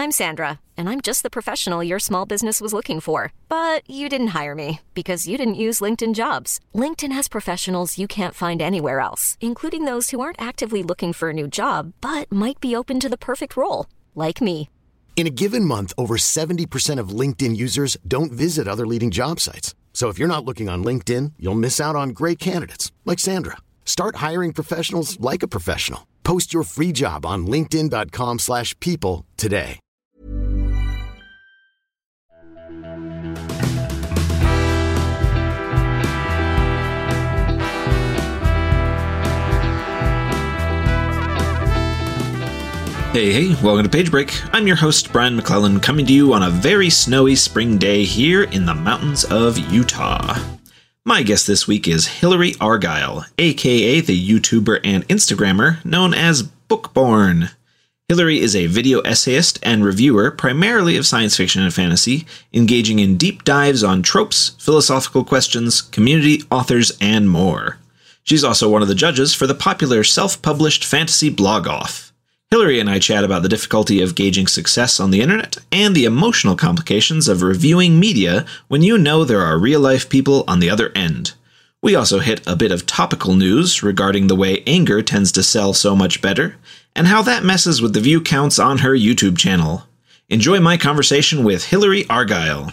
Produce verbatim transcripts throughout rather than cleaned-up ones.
I'm Sandra, and I'm just the professional your small business was looking for. But you didn't hire me because you didn't use LinkedIn Jobs. LinkedIn has professionals you can't find anywhere else, including those who aren't actively looking for a new job, but might be open to the perfect role, like me. In a given month, over seventy percent of LinkedIn users don't visit other leading job sites. So if you're not looking on LinkedIn, you'll miss out on great candidates like Sandra. Start hiring professionals like a professional. Post your free job on linkedin dot com slash people today. Hey, hey, welcome to Page Break. I'm your host, Brian McClellan, coming to you on a very snowy spring day here in the mountains of Utah. My guest this week is Hillary Argyle, aka the YouTuber and Instagrammer known as Bookborn. Hillary is a video essayist and reviewer primarily of science fiction and fantasy, engaging in deep dives on tropes, philosophical questions, community, authors, and more. She's also one of the judges for the popular self-published fantasy Blog Off. Hillary and I chat about the difficulty of gauging success on the internet and the emotional complications of reviewing media when you know there are real-life people on the other end. We also hit a bit of topical news regarding the way anger tends to sell so much better, and how that messes with the view counts on her YouTube channel. Enjoy my conversation with Hillary Argyle.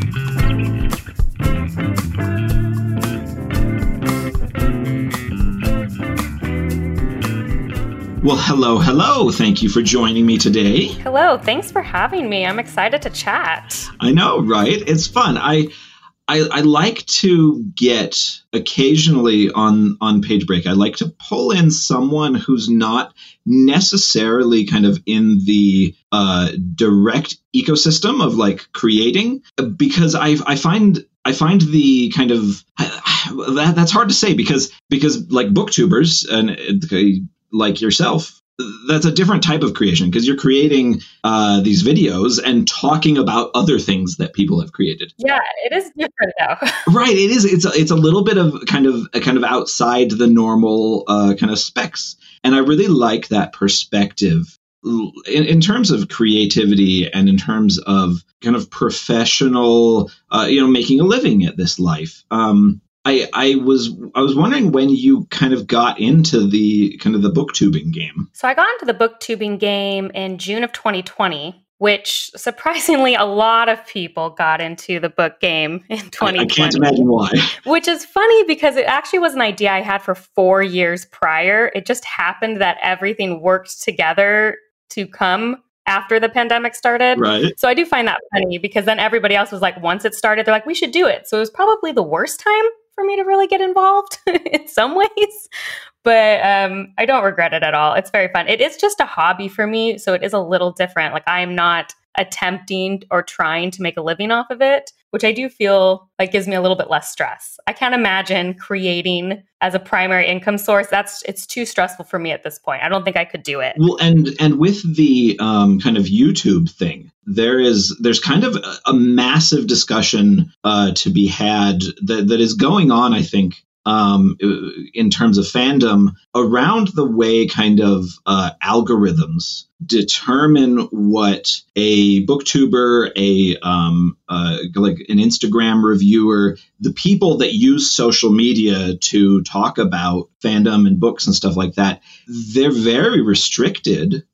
Well, hello, hello. Thank you for joining me today. Hello. Thanks for having me. I'm excited to chat. I know, right? It's fun. I I, I like to get occasionally on, on Page Break, I like to pull in someone who's not necessarily kind of in the uh, direct ecosystem of like creating, because I I find I find the kind of that that's hard to say because because like booktubers and uh, like yourself, that's a different type of creation because you're creating uh, these videos and talking about other things that people have created. Yeah, it is different now. Right, it is. It's a, it's a little bit of kind of a kind of outside the normal uh, kind of specs, and I really like that perspective in, in terms of creativity and in terms of kind of professional, uh, you know, making a living at this life. Um, I, I was I was wondering when you kind of got into the kind of the booktubing game. So I got into the booktubing game in June of twenty twenty, which surprisingly a lot of people got into the book game in twenty twenty. I, I can't imagine why. Which is funny because it actually was an idea I had for four years prior. It just happened that everything worked together to come after the pandemic started. Right. So I do find that funny because then everybody else was like, once it started, they're like, we should do it. So it was probably the worst time for me to really get involved in some ways, but um, I don't regret it at all. It's very fun. It is just a hobby for me, so it is a little different. Like I am not attempting or trying to make a living off of it, which I do feel like gives me a little bit less stress. I can't imagine creating as a primary income source. That's it's too stressful for me at this point. I don't think I could do it. Well, and and with the um, kind of YouTube thing, there is there's kind of a, a massive discussion uh, to be had that that is going on, I think, um, in terms of fandom around the way kind of uh, algorithms determine what a booktuber, a um, uh, like an Instagram reviewer, the people that use social media to talk about fandom and books and stuff like that, they're very restricted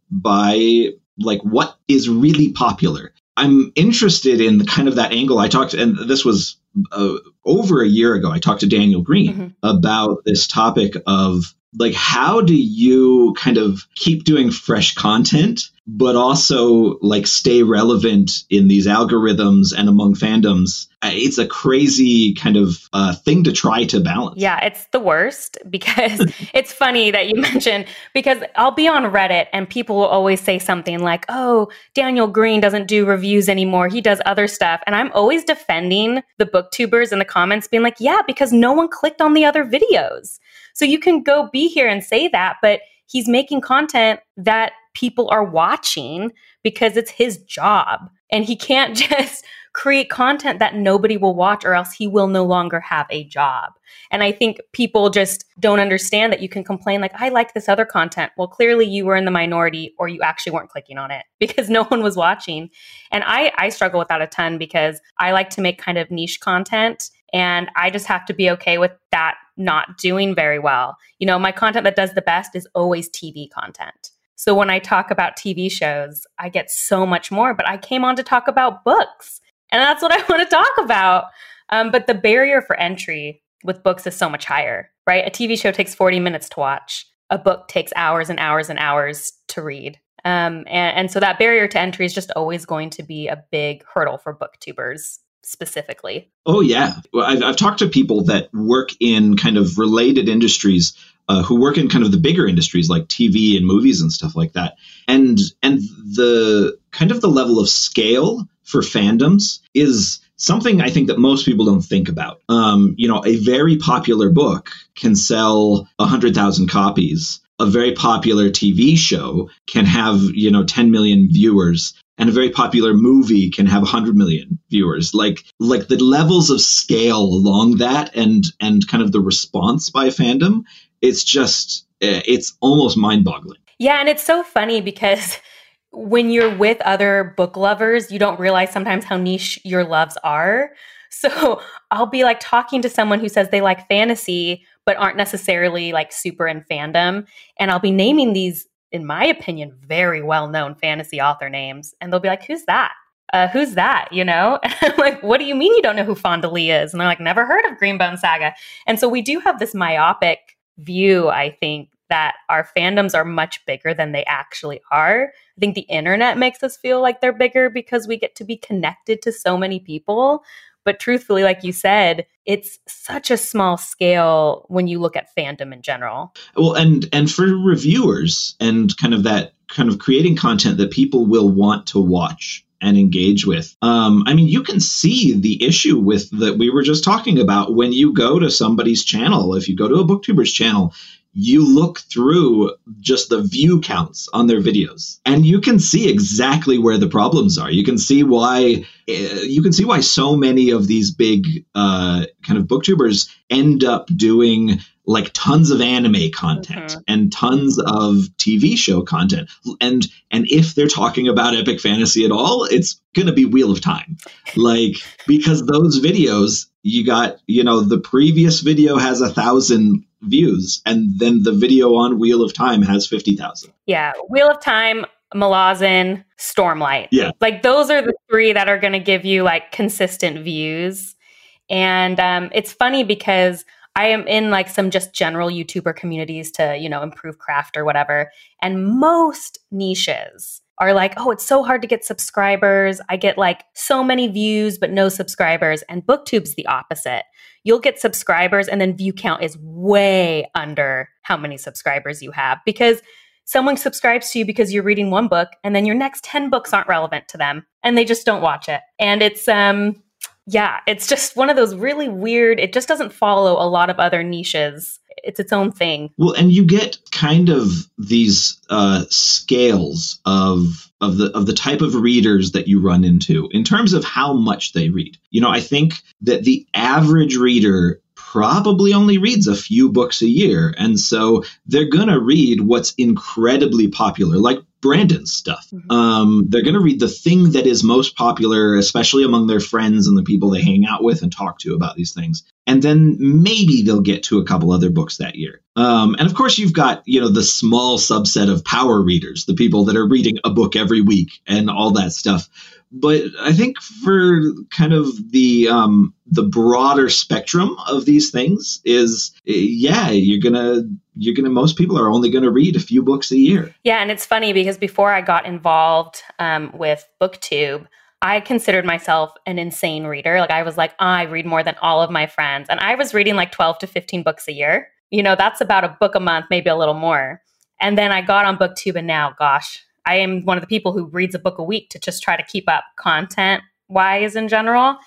by like what is really popular. I'm interested in the kind of that angle. I talked, and this was uh, over a year ago, I talked to Daniel Green mm-hmm. about this topic of like, how do you kind of keep doing fresh content, but also like stay relevant in these algorithms and among fandoms? It's a crazy kind of uh, thing to try to balance. Yeah, it's the worst because it's funny that you mentioned, because I'll be on Reddit and people will always say something like, oh, Daniel Green doesn't do reviews anymore. He does other stuff. And I'm always defending the booktubers in the comments being like, yeah, because no one clicked on the other videos. So you can go be here and say that, but he's making content that people are watching because it's his job. And he can't just create content that nobody will watch, or else he will no longer have a job. And I think people just don't understand that you can complain like, I like this other content. Well, clearly you were in the minority, or you actually weren't clicking on it because no one was watching. And I, I struggle with that a ton because I like to make kind of niche content, and I just have to be okay with that not doing very well. You know, my content that does the best is always T V content. So when I talk about T V shows, I get so much more, but I came on to talk about books. And that's what I want to talk about. Um, but the barrier for entry with books is so much higher, right? A T V show takes forty minutes to watch. A book takes hours and hours and hours to read. Um, and, and so that barrier to entry is just always going to be a big hurdle for booktubers specifically. Oh, yeah. Well, I've, I've talked to people that work in kind of related industries, uh, who work in kind of the bigger industries like T V and movies and stuff like that. And and the kind of the level of scale for fandoms is something I think that most people don't think about. Um, you know, a very popular book can sell one hundred thousand copies. A very popular T V show can have, you know, ten million viewers. And a very popular movie can have one hundred million viewers. Like like the levels of scale along that and and kind of the response by fandom, it's just, it's almost mind-boggling. Yeah, and it's so funny because when you're with other book lovers, you don't realize sometimes how niche your loves are. So I'll be like talking to someone who says they like fantasy, but aren't necessarily like super in fandom. And I'll be naming these, in my opinion, very well-known fantasy author names. And they'll be like, who's that? Uh, who's that? You know? And I'm like, what do you mean you don't know who Fonda Lee is? And they're like, never heard of Greenbone Saga. And so we do have this myopic view, I think, that our fandoms are much bigger than they actually are. I think the internet makes us feel like they're bigger because we get to be connected to so many people. But truthfully, like you said, it's such a small scale when you look at fandom in general. Well, and and for reviewers and kind of that kind of creating content that people will want to watch and engage with. Um, I mean, you can see the issue with that we were just talking about when you go to somebody's channel. If you go to a booktuber's channel, you look through just the view counts on their videos and you can see exactly where the problems are. You can see why uh, you can see why so many of these big uh, kind of booktubers end up doing like tons of anime content mm-hmm. and tons of T V show content. And and if they're talking about epic fantasy at all, it's going to be Wheel of Time. Like, because those videos, you got, you know, the previous video has a thousand views and then the video on Wheel of Time has fifty thousand. Yeah. Wheel of Time, Malazan, Stormlight. Yeah. Like those are the three that are going to give you like consistent views. And um, it's funny because I am in like some just general YouTuber communities to, you know, improve craft or whatever. And most niches are like, oh, it's so hard to get subscribers. I get like so many views, but no subscribers. And BookTube's the opposite. You'll get subscribers and then view count is way under how many subscribers you have because someone subscribes to you because you're reading one book and then your next ten books aren't relevant to them and they just don't watch it. And it's, um, yeah, it's just one of those really weird, it just doesn't follow a lot of other niches. It's its own thing. Well, and you get kind of these uh, scales of of the of the type of readers that you run into in terms of how much they read. You know, I think that the average reader probably only reads a few books a year. And so they're going to read what's incredibly popular, like Brandon's stuff. Mm-hmm. Um, they're going to read the thing that is most popular, especially among their friends and the people they hang out with and talk to about these things. And then maybe they'll get to a couple other books that year. Um, and of course, you've got, you know, the small subset of power readers, the people that are reading a book every week and all that stuff. But I think for kind of the um, the broader spectrum of these things is, yeah, you're gonna you're gonna most people are only gonna read a few books a year. Yeah, and it's funny because before I got involved um, with BookTube, I considered myself an insane reader. Like I was like, I read more than all of my friends, and I was reading like twelve to fifteen books a year. You know, that's about a book a month, maybe a little more. And then I got on BookTube, and now, gosh. I am one of the people who reads a book a week to just try to keep up content-wise in general.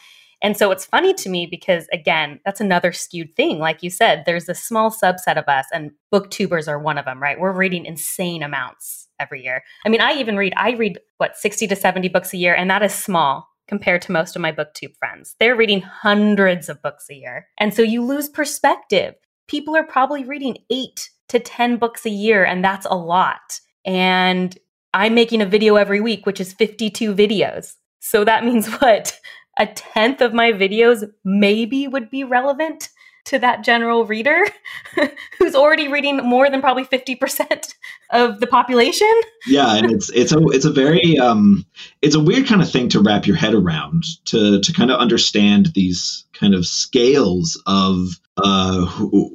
And so it's funny to me because, again, that's another skewed thing. Like you said, there's a small subset of us, and booktubers are one of them, right? We're reading insane amounts every year. I mean, I even read, I read, what, sixty to seventy books a year, and that is small compared to most of my booktube friends. They're reading hundreds of books a year. And so you lose perspective. People are probably reading eight to ten books a year, and that's a lot. And I'm making a video every week, which is fifty-two videos. So that means what? A tenth of my videos maybe would be relevant to that general reader who's already reading more than probably fifty percent of the population. Yeah, and it's it's a it's a very um it's a weird kind of thing to wrap your head around, to to kind of understand these kind of scales of uh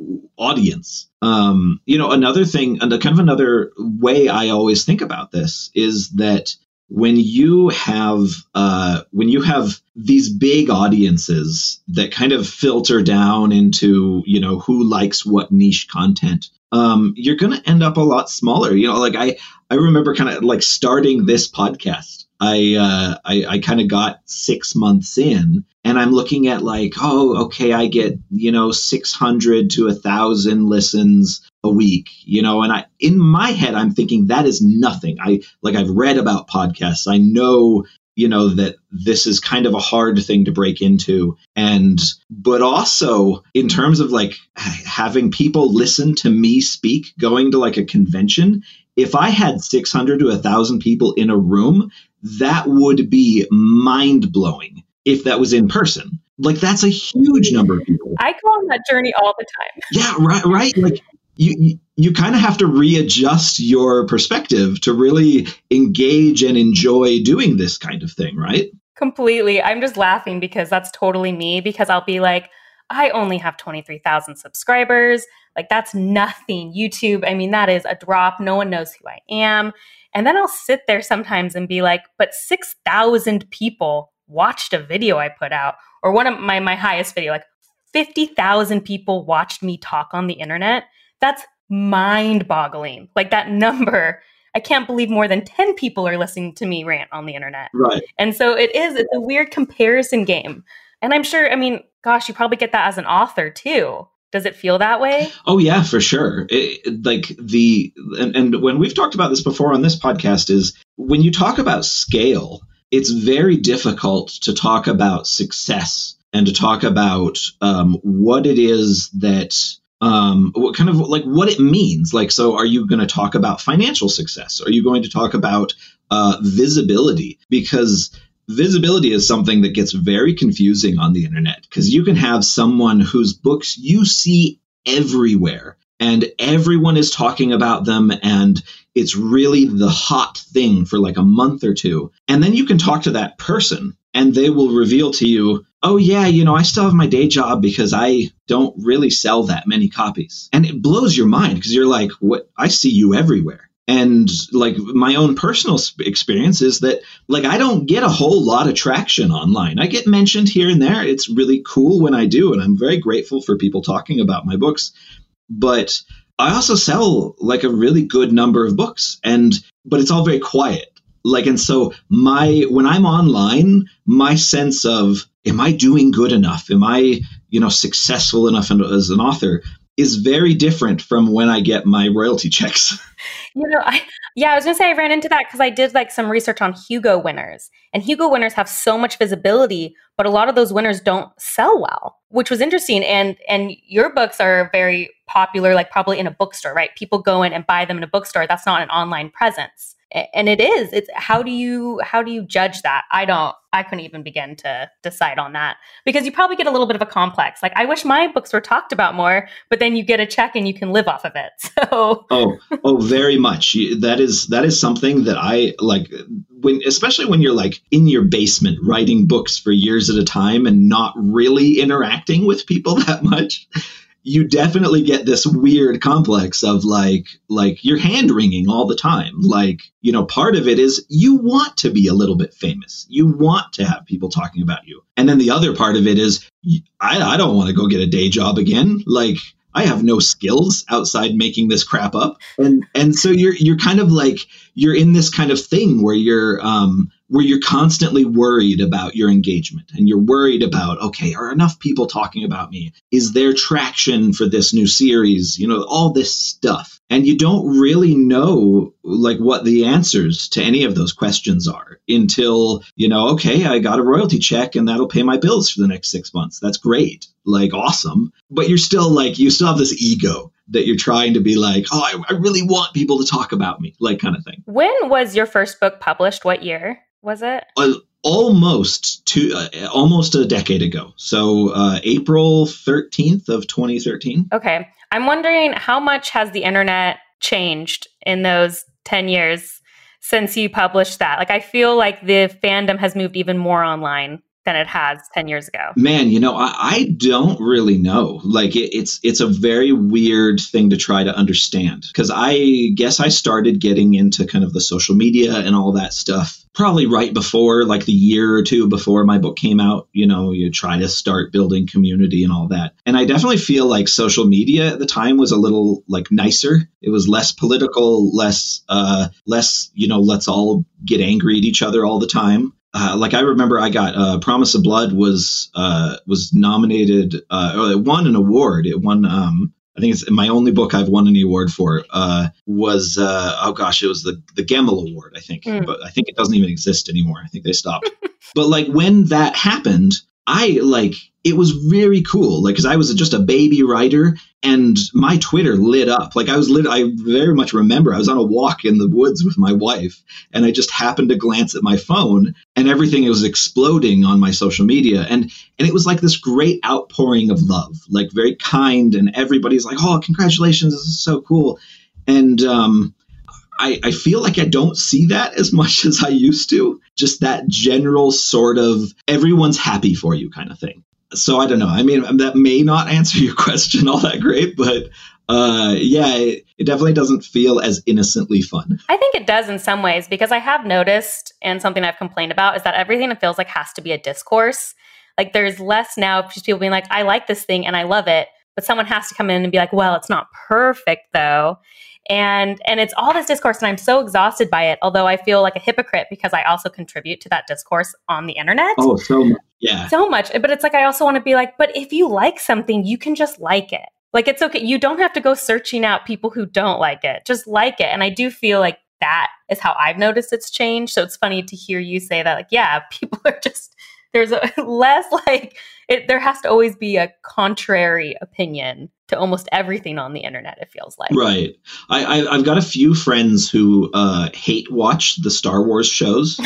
audience. Um, you know, another thing, and kind of another way I always think about this is that when you have uh, when you have these big audiences that kind of filter down into, you know, who likes what niche content, um, you're going to end up a lot smaller. You know, like I, I remember kind of like starting this podcast. I uh, I, I kind of got six months in, and I'm looking at like, oh, okay, I get, you know, six hundred to a thousand listens a week, you know, and I, in my head, I'm thinking that is nothing. I like, I've read about podcasts. I know, you know, that this is kind of a hard thing to break into. And, but also in terms of like having people listen to me speak, going to like a convention, if I had six hundred to a thousand people in a room, that would be mind blowing if that was in person. Like, that's a huge number of people. I go on that journey all the time. Yeah, right, right. Like, you you, you kind of have to readjust your perspective to really engage and enjoy doing this kind of thing, right? Completely. I'm just laughing because that's totally me, because I'll be like, I only have twenty-three thousand subscribers. Like, that's nothing. YouTube, I mean, that is a drop. No one knows who I am. And then I'll sit there sometimes and be like, but six thousand people watched a video I put out, or one of my, my highest video, like fifty thousand people watched me talk on the internet. That's mind boggling. Like, that number, I can't believe more than ten people are listening to me rant on the internet. Right. And so it is, it's a weird comparison game. And I'm sure, I mean, gosh, you probably get that as an author too. Does it feel that way? Oh, yeah, for sure. It, like the, and, and when we've talked about this before on this podcast, is when you talk about scale, it's very difficult to talk about success and to talk about um, what it is that, um, what kind of like what it means. Like, so are you going to talk about financial success? Are you going to talk about uh, visibility? Because visibility is something that gets very confusing on the internet, because you can have someone whose books you see everywhere and everyone is talking about them, and it's really the hot thing for like a month or two. And then you can talk to that person and they will reveal to you, oh yeah, you know, I still have my day job because I don't really sell that many copies. And it blows your mind because you're like, what? I see you everywhere. And like my own personal experience is that like I don't get a whole lot of traction online. I get mentioned here and there. It's really cool when I do, and I'm very grateful for people talking about my books. But I also sell like a really good number of books, and but it's all very quiet. Like, and so my when I'm online, my sense of am I doing good enough? Am I, you know, successful enough as an author is very different from when I get my royalty checks. You know, I, yeah, I was going to say I ran into that because I did like some research on Hugo winners, and Hugo winners have so much visibility, but a lot of those winners don't sell well, which was interesting. And and your books are very popular, like probably in a bookstore, right? People go in and buy them in a bookstore. That's not an online presence. And it is, it's how do you, how do you judge that? I don't, I couldn't even begin to decide on that, because you probably get a little bit of a complex. Like, I wish my books were talked about more, but then you get a check and you can live off of it. So, oh, oh, very much. That is, that is something that I like when, especially when you're like in your basement writing books for years at a time and not really interacting with people that much. You definitely get this weird complex of like, like you're hand wringing all the time. Like, you know, part of it is you want to be a little bit famous. You want to have people talking about you. And then the other part of it is I, I don't want to go get a day job again. Like, I have no skills outside making this crap up. And, and so you're, you're kind of like, you're in this kind of thing where you're, um, where you're constantly worried about your engagement and you're worried about, okay, are enough people talking about me? Is there traction for this new series? You know, all this stuff. And you don't really know like what the answers to any of those questions are until, you know, okay, I got a royalty check and that'll pay my bills for the next six months. That's great. Like, awesome. But you're still like, you still have this ego that you're trying to be like, oh, I, I really want people to talk about me, like kind of thing. When was your first book published? What year was it? Uh, almost two, uh, almost a decade ago. So uh, April thirteenth of twenty thirteen. Okay. I'm wondering how much has the internet changed in those ten years since you published that? Like, I feel like the fandom has moved even more online than it has ten years ago. Man, you know, I, I don't really know. Like, it, it's it's a very weird thing to try to understand, because I guess I started getting into kind of the social media and all that stuff probably right before, like the year or two before my book came out. You know, you try to start building community and all that. And I definitely feel like social media at the time was a little like nicer. It was less political, less, uh, less, you know, let's all get angry at each other all the time. Uh, like I remember I got uh, Promise of Blood was uh, was nominated, uh, or it won an award. It won, um, I think it's my only book I've won any award for, uh, was, uh, oh gosh, it was the, the Gemmell Award, I think. Mm. But I think it doesn't even exist anymore. I think they stopped. But like when that happened, I like, it was very cool. Like, cause I was just a baby writer and my Twitter lit up. Like I was lit. I very much remember I was on a walk in the woods with my wife and I just happened to glance at my phone and everything was exploding on my social media. And, and it was like this great outpouring of love, like very kind. And everybody's like, oh, congratulations. This is so cool. And, um, I, I feel like I don't see that as much as I used to. Just that general sort of everyone's happy for you kind of thing. So I don't know. I mean, that may not answer your question all that great, but uh, yeah, it, it definitely doesn't feel as innocently fun. I think it does in some ways, because I have noticed, and something I've complained about, is that everything it feels like has to be a discourse. Like there's less now of just people being like, I like this thing and I love it, but someone has to come in and be like, well, it's not perfect though. And and it's all this discourse, and I'm so exhausted by it, although I feel like a hypocrite because I also contribute to that discourse on the internet. Oh, so much. Yeah. So much. But it's like, I also want to be like, but if you like something, you can just like it. Like, it's okay. You don't have to go searching out people who don't like it. Just like it. And I do feel like that is how I've noticed it's changed. So it's funny to hear you say that, like, yeah, people are just, there's a less like, it, there has to always be a contrary opinion to almost everything on the internet, it feels like. Right. I, I, I've got a few friends who uh, hate watch the Star Wars shows.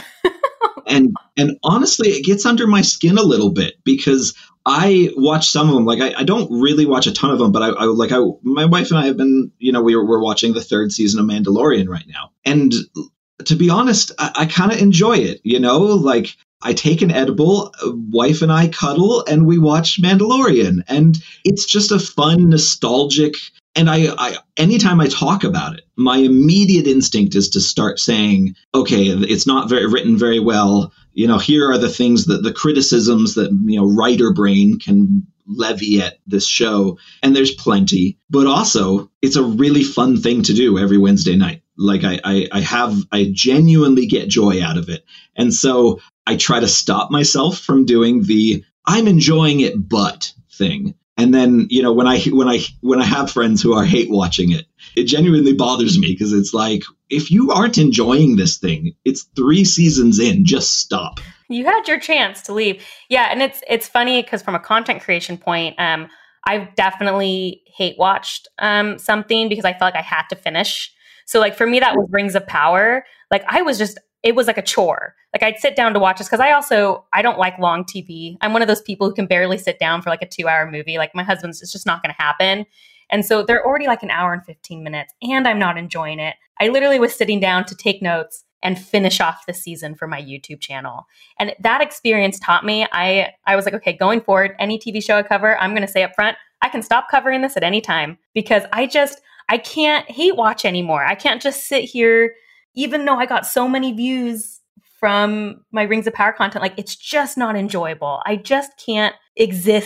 and and honestly, it gets under my skin a little bit because I watch some of them. Like, I, I don't really watch a ton of them, but I, I like I my wife and I have been, you know, we were, we're watching the third season of Mandalorian right now. And to be honest, I, I kind of enjoy it, you know, like I take an edible, wife and I cuddle, and we watch Mandalorian. And it's just a fun, nostalgic, and I, I anytime I talk about it, my immediate instinct is to start saying, okay, it's not very written very well. You know, here are the things that the criticisms that, you know, writer brain can levy at this show. And there's plenty, but also it's a really fun thing to do every Wednesday night. Like I, I, I have, I genuinely get joy out of it. And so I try to stop myself from doing the I'm enjoying it, but thing. And then, you know, when I when I when I have friends who are hate watching it, it genuinely bothers me because it's like, if you aren't enjoying this thing, it's three seasons in, just stop. You had your chance to leave. Yeah. And it's it's funny because from a content creation point, um, I've definitely hate watched um, something because I felt like I had to finish. So like for me, that was Rings of Power. Like I was just, it was like a chore. Like I'd sit down to watch this because I also, I don't like long T V. I'm one of those people who can barely sit down for like a two hour movie. Like my husband's, it's just not going to happen. And so they're already like an hour and fifteen minutes and I'm not enjoying it. I literally was sitting down to take notes and finish off the season for my YouTube channel. And that experience taught me, I, I was like, okay, going forward, any T V show I cover, I'm going to say up front, I can stop covering this at any time because I just, I can't hate watch anymore. I can't just sit here, even though I got so many views from my Rings of Power content, like it's just not enjoyable. I just can't exist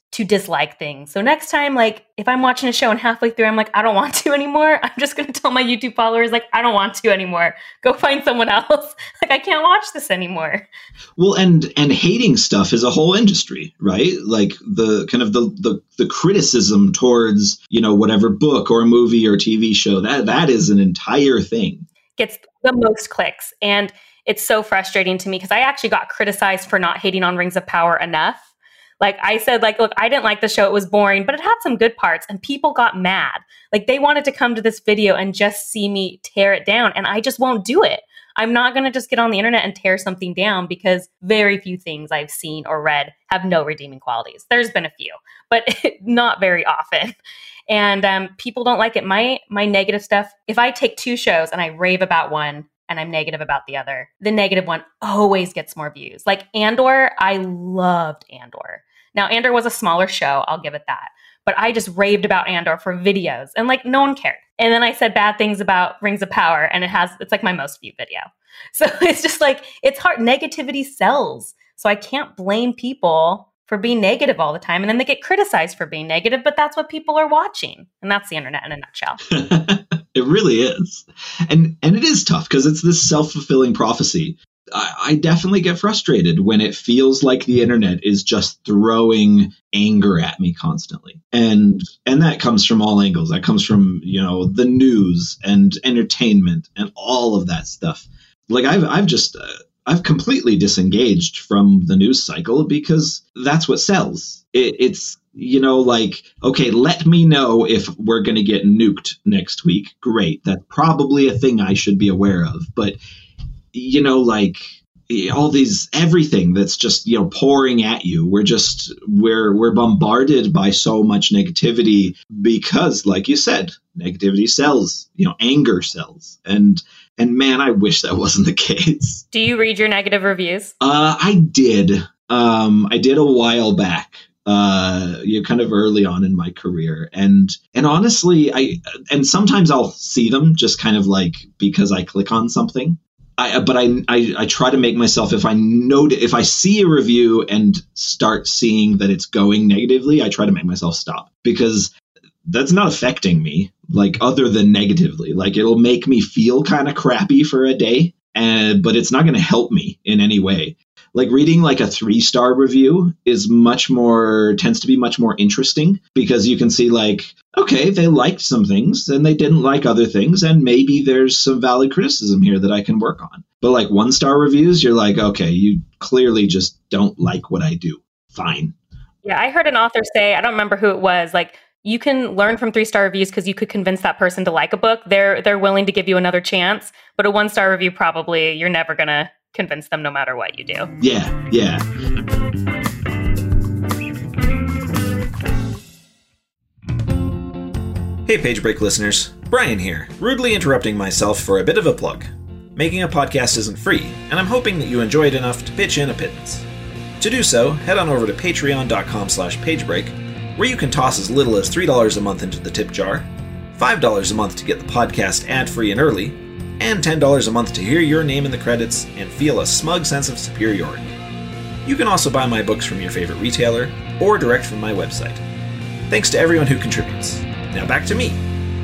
to dislike things. So next time, like if I'm watching a show and halfway through, I'm like, I don't want to anymore. I'm just going to tell my YouTube followers, like, I don't want to anymore. Go find someone else. Like, I can't watch this anymore. Well, and and hating stuff is a whole industry, right? Like the kind of the the, the criticism towards, you know, whatever book or movie or T V show, that that is an entire thing. Gets the most clicks. And it's so frustrating to me because I actually got criticized for not hating on Rings of Power enough. Like I said, like, look, I didn't like the show. It was boring, but it had some good parts and people got mad. Like they wanted to come to this video and just see me tear it down. And I just won't do it. I'm not going to just get on the internet and tear something down because very few things I've seen or read have no redeeming qualities. There's been a few, but not very often. And um, people don't like it. My, my negative stuff, if I take two shows and I rave about one, and I'm negative about the other, the negative one always gets more views. Like Andor, I loved Andor. Now, Andor was a smaller show, I'll give it that. But I just raved about Andor for videos and like no one cared. And then I said bad things about Rings of Power and it has, it's like my most viewed video. So it's just like, it's hard. Negativity sells. So I can't blame people for being negative all the time. And then they get criticized for being negative, but that's what people are watching. And that's the internet in a nutshell. It really is. And and it is tough because it's this self-fulfilling prophecy. I, I definitely get frustrated when it feels like the internet is just throwing anger at me constantly. And and that comes from all angles. That comes from, you know, the news and entertainment and all of that stuff. Like I've I've just uh, I've completely disengaged from the news cycle because that's what sells. It, it's, you know, like, okay, let me know if we're going to get nuked next week. Great. That's probably a thing I should be aware of. But, you know, like all these, everything that's just, you know, pouring at you. We're just, we're, we're bombarded by so much negativity because, like you said, negativity sells, you know, anger sells. And, and man, I wish that wasn't the case. Do you read your negative reviews? Uh, I did. Um, I did a while back. Uh, you know, kind of early on in my career. And, and honestly, I, and sometimes I'll see them just kind of like, because I click on something. I, but I, I, I try to make myself, if I note, if I see a review and start seeing that it's going negatively, I try to make myself stop because that's not affecting me like other than negatively. Like it'll make me feel kind of crappy for a day, and, but it's not going to help me in any way. Like reading like a three star review is much more, tends to be much more interesting because you can see like, okay, they liked some things and they didn't like other things. And maybe there's some valid criticism here that I can work on. But like one star reviews, you're like, okay, you clearly just don't like what I do. Fine. Yeah, I heard an author say, I don't remember who it was, like, you can learn from three star reviews because you could convince that person to like a book. They're they're willing to give you another chance. But a one star review, probably you're never going to convince them no matter what you do. Yeah, yeah. Hey Page Break listeners, Brian here, rudely interrupting myself for a bit of a plug. Making a podcast isn't free, and I'm hoping that you enjoy it enough to pitch in a pittance. To do so, head on over to patreon.com slash pagebreak, where you can toss as little as three dollars a month into the tip jar, five dollars a month to get the podcast ad-free and early, and ten dollars a month to hear your name in the credits and feel a smug sense of superiority. You can also buy my books from your favorite retailer, or direct from my website. Thanks to everyone who contributes. Now back to me.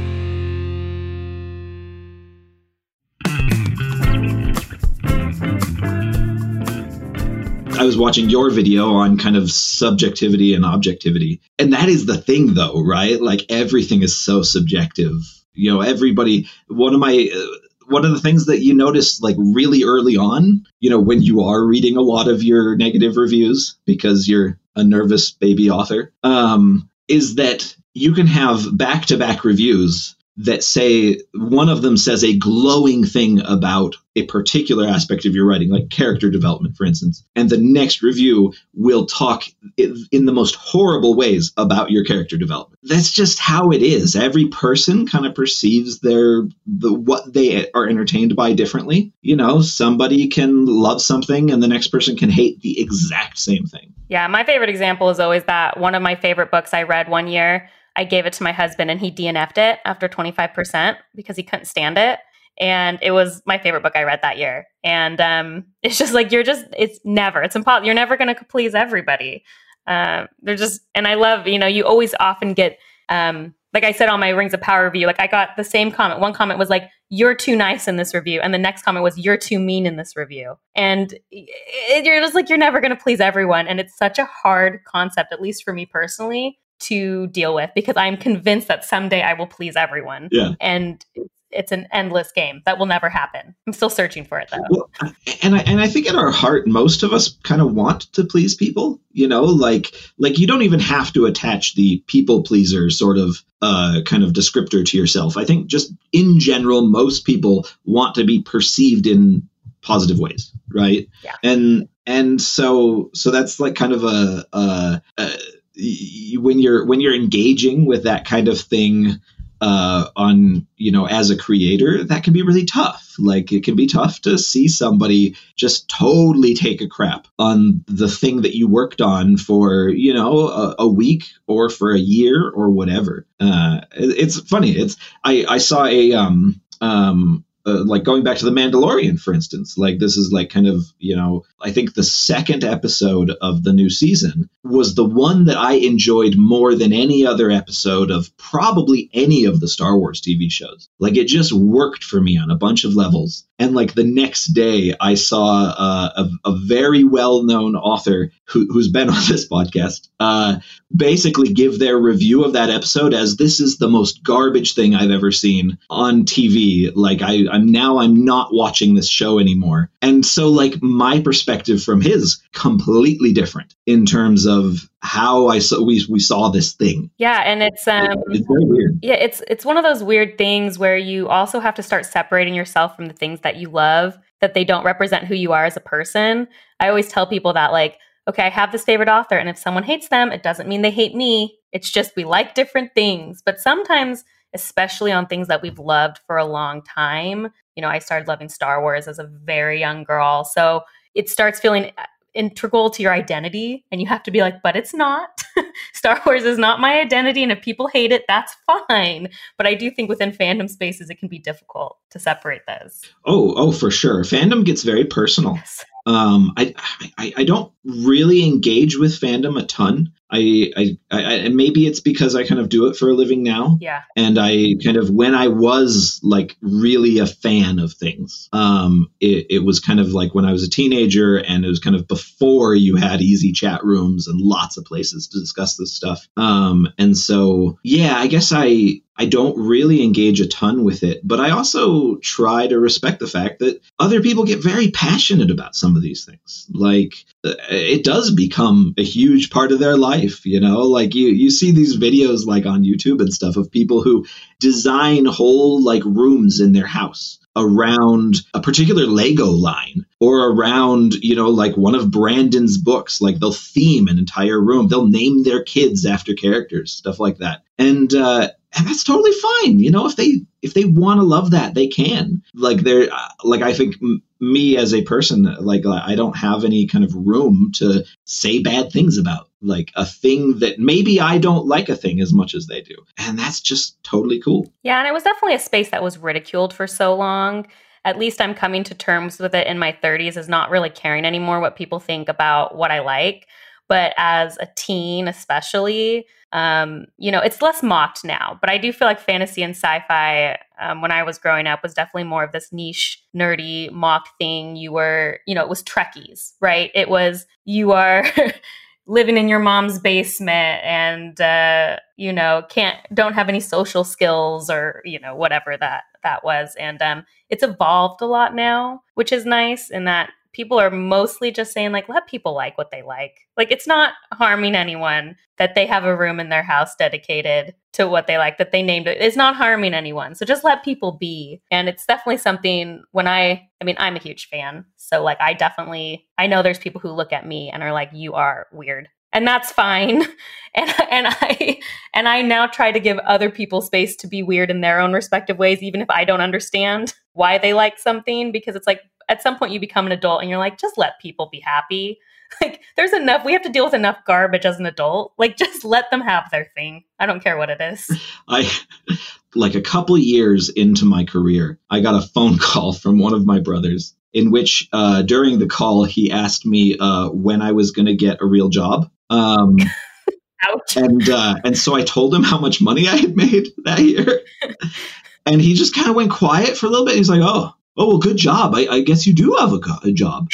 I was watching your video on kind of subjectivity and objectivity. And that is the thing, though, right? Like everything is so subjective. You know, everybody, one of my, uh, one of the things that you notice like really early on, you know, when you are reading a lot of your negative reviews because you're a nervous baby author, um, is that you can have back-to-back reviews that say, one of them says a glowing thing about a particular aspect of your writing, like character development, for instance, and the next review will talk in the most horrible ways about your character development. That's just how it is. Every person kind of perceives their the what they are entertained by differently. You know, somebody can love something and the next person can hate the exact same thing. Yeah, my favorite example is always that one of my favorite books I read one year, I gave it to my husband and he D N F'd it after twenty-five percent because he couldn't stand it. And it was my favorite book I read that year. And um, it's just like, you're just, it's never, it's impossible. You're never going to please everybody. Um, they're just, and I love, you know, you always often get, um, like I said on my Rings of Power review, like I got the same comment. One comment was like, "You're too nice in this review," and the next comment was, "You're too mean in this review." And it, you're just like, you're never going to please everyone, and it's such a hard concept, at least for me personally, to deal with, because I'm convinced that someday I will please everyone. Yeah. And it's an endless game that will never happen. I'm still searching for it though. Well, and I and I think in our heart, most of us kind of want to please people. You know, like like you don't even have to attach the people pleaser sort of uh, kind of descriptor to yourself. I think just in general, most people want to be perceived in positive ways, right? Yeah. And and so so that's like kind of a, a, a when you're when you're engaging with that kind of thing uh, on, you know, as a creator, that can be really tough. Like it can be tough to see somebody just totally take a crap on the thing that you worked on for, you know, a, a week or for a year or whatever. Uh, it, it's funny. It's I, I saw a um um. Uh, like going back to The Mandalorian, for instance, like this is like kind of, you know, I think the second episode of the new season was the one that I enjoyed more than any other episode of probably any of the Star Wars T V shows. Like it just worked for me on a bunch of levels. And like the next day I saw uh, a, a very well-known author who, who's been on this podcast uh, basically give their review of that episode as this is the most garbage thing I've ever seen on T V. Like I, I'm now I'm not watching this show anymore. And so like my perspective from his completely different in terms of how I saw we we saw this thing. Yeah, and it's um it, it's very weird. Yeah, it's it's one of those weird things where you also have to start separating yourself from the things that you love, that they don't represent who you are as a person. I always tell people that, like, okay, I have this favorite author, and if someone hates them, it doesn't mean they hate me. It's just we like different things. But sometimes, especially on things that we've loved for a long time, you know, I started loving Star Wars as a very young girl. So it starts feeling integral to your identity, and you have to be like, but it's not. Star Wars is not my identity, and if people hate it, that's fine. But I do think within fandom spaces, it can be difficult to separate those. Oh, oh, for sure. Fandom gets very personal. Yes. Um, I, I, I don't really engage with fandom a ton. I, I, I, and maybe it's because I kind of do it for a living now. Yeah. And I kind of, when I was like really a fan of things, um, it, it was kind of like when I was a teenager, and it was kind of before you had easy chat rooms and lots of places to discuss this stuff. Um, and so, yeah, I guess I, I don't really engage a ton with it, but I also try to respect the fact that other people get very passionate about some of these things. Like it does become a huge part of their life, you know, like you, you see these videos like on YouTube and stuff of people who design whole like rooms in their house around a particular Lego line or around, you know, like one of Brandon's books. Like they'll theme an entire room. They'll name their kids after characters, stuff like that. And, uh, and that's totally fine. You know, if they if they want to love that, they can. Like they're like I think m- me as a person, like I don't have any kind of room to say bad things about like a thing that maybe I don't like a thing as much as they do. And that's just totally cool. Yeah. And it was definitely a space that was ridiculed for so long. At least I'm coming to terms with it in my thirties, is not really caring anymore what people think about what I like. But as a teen, especially, um, you know, it's less mocked now. But I do feel like fantasy and sci-fi, um, when I was growing up, was definitely more of this niche, nerdy, mock thing. You were, you know, it was Trekkies, right? It was, you are living in your mom's basement and, uh, you know, can't, don't have any social skills or, you know, whatever that, that was. And um, it's evolved a lot now, which is nice in that people are mostly just saying, like, let people like what they like. Like, it's not harming anyone that they have a room in their house dedicated to what they like, that they named it. It's not harming anyone. So just let people be. And it's definitely something when I, I mean, I'm a huge fan. So like, I definitely, I know there's people who look at me and are like, you are weird. And that's fine. And and I and I now try to give other people space to be weird in their own respective ways, even if I don't understand why they like something, because it's like, at some point you become an adult and you're like, just let people be happy. Like there's enough, we have to deal with enough garbage as an adult. Like just let them have their thing. I don't care what it is. I, like a couple years into my career, I got a phone call from one of my brothers in which uh, during the call, he asked me uh, when I was going to get a real job. Um, Ouch. And uh, and so I told him how much money I had made that year, and he just kind of went quiet for a little bit. He's like, "Oh, oh, well, good job. I, I guess you do have a, a job."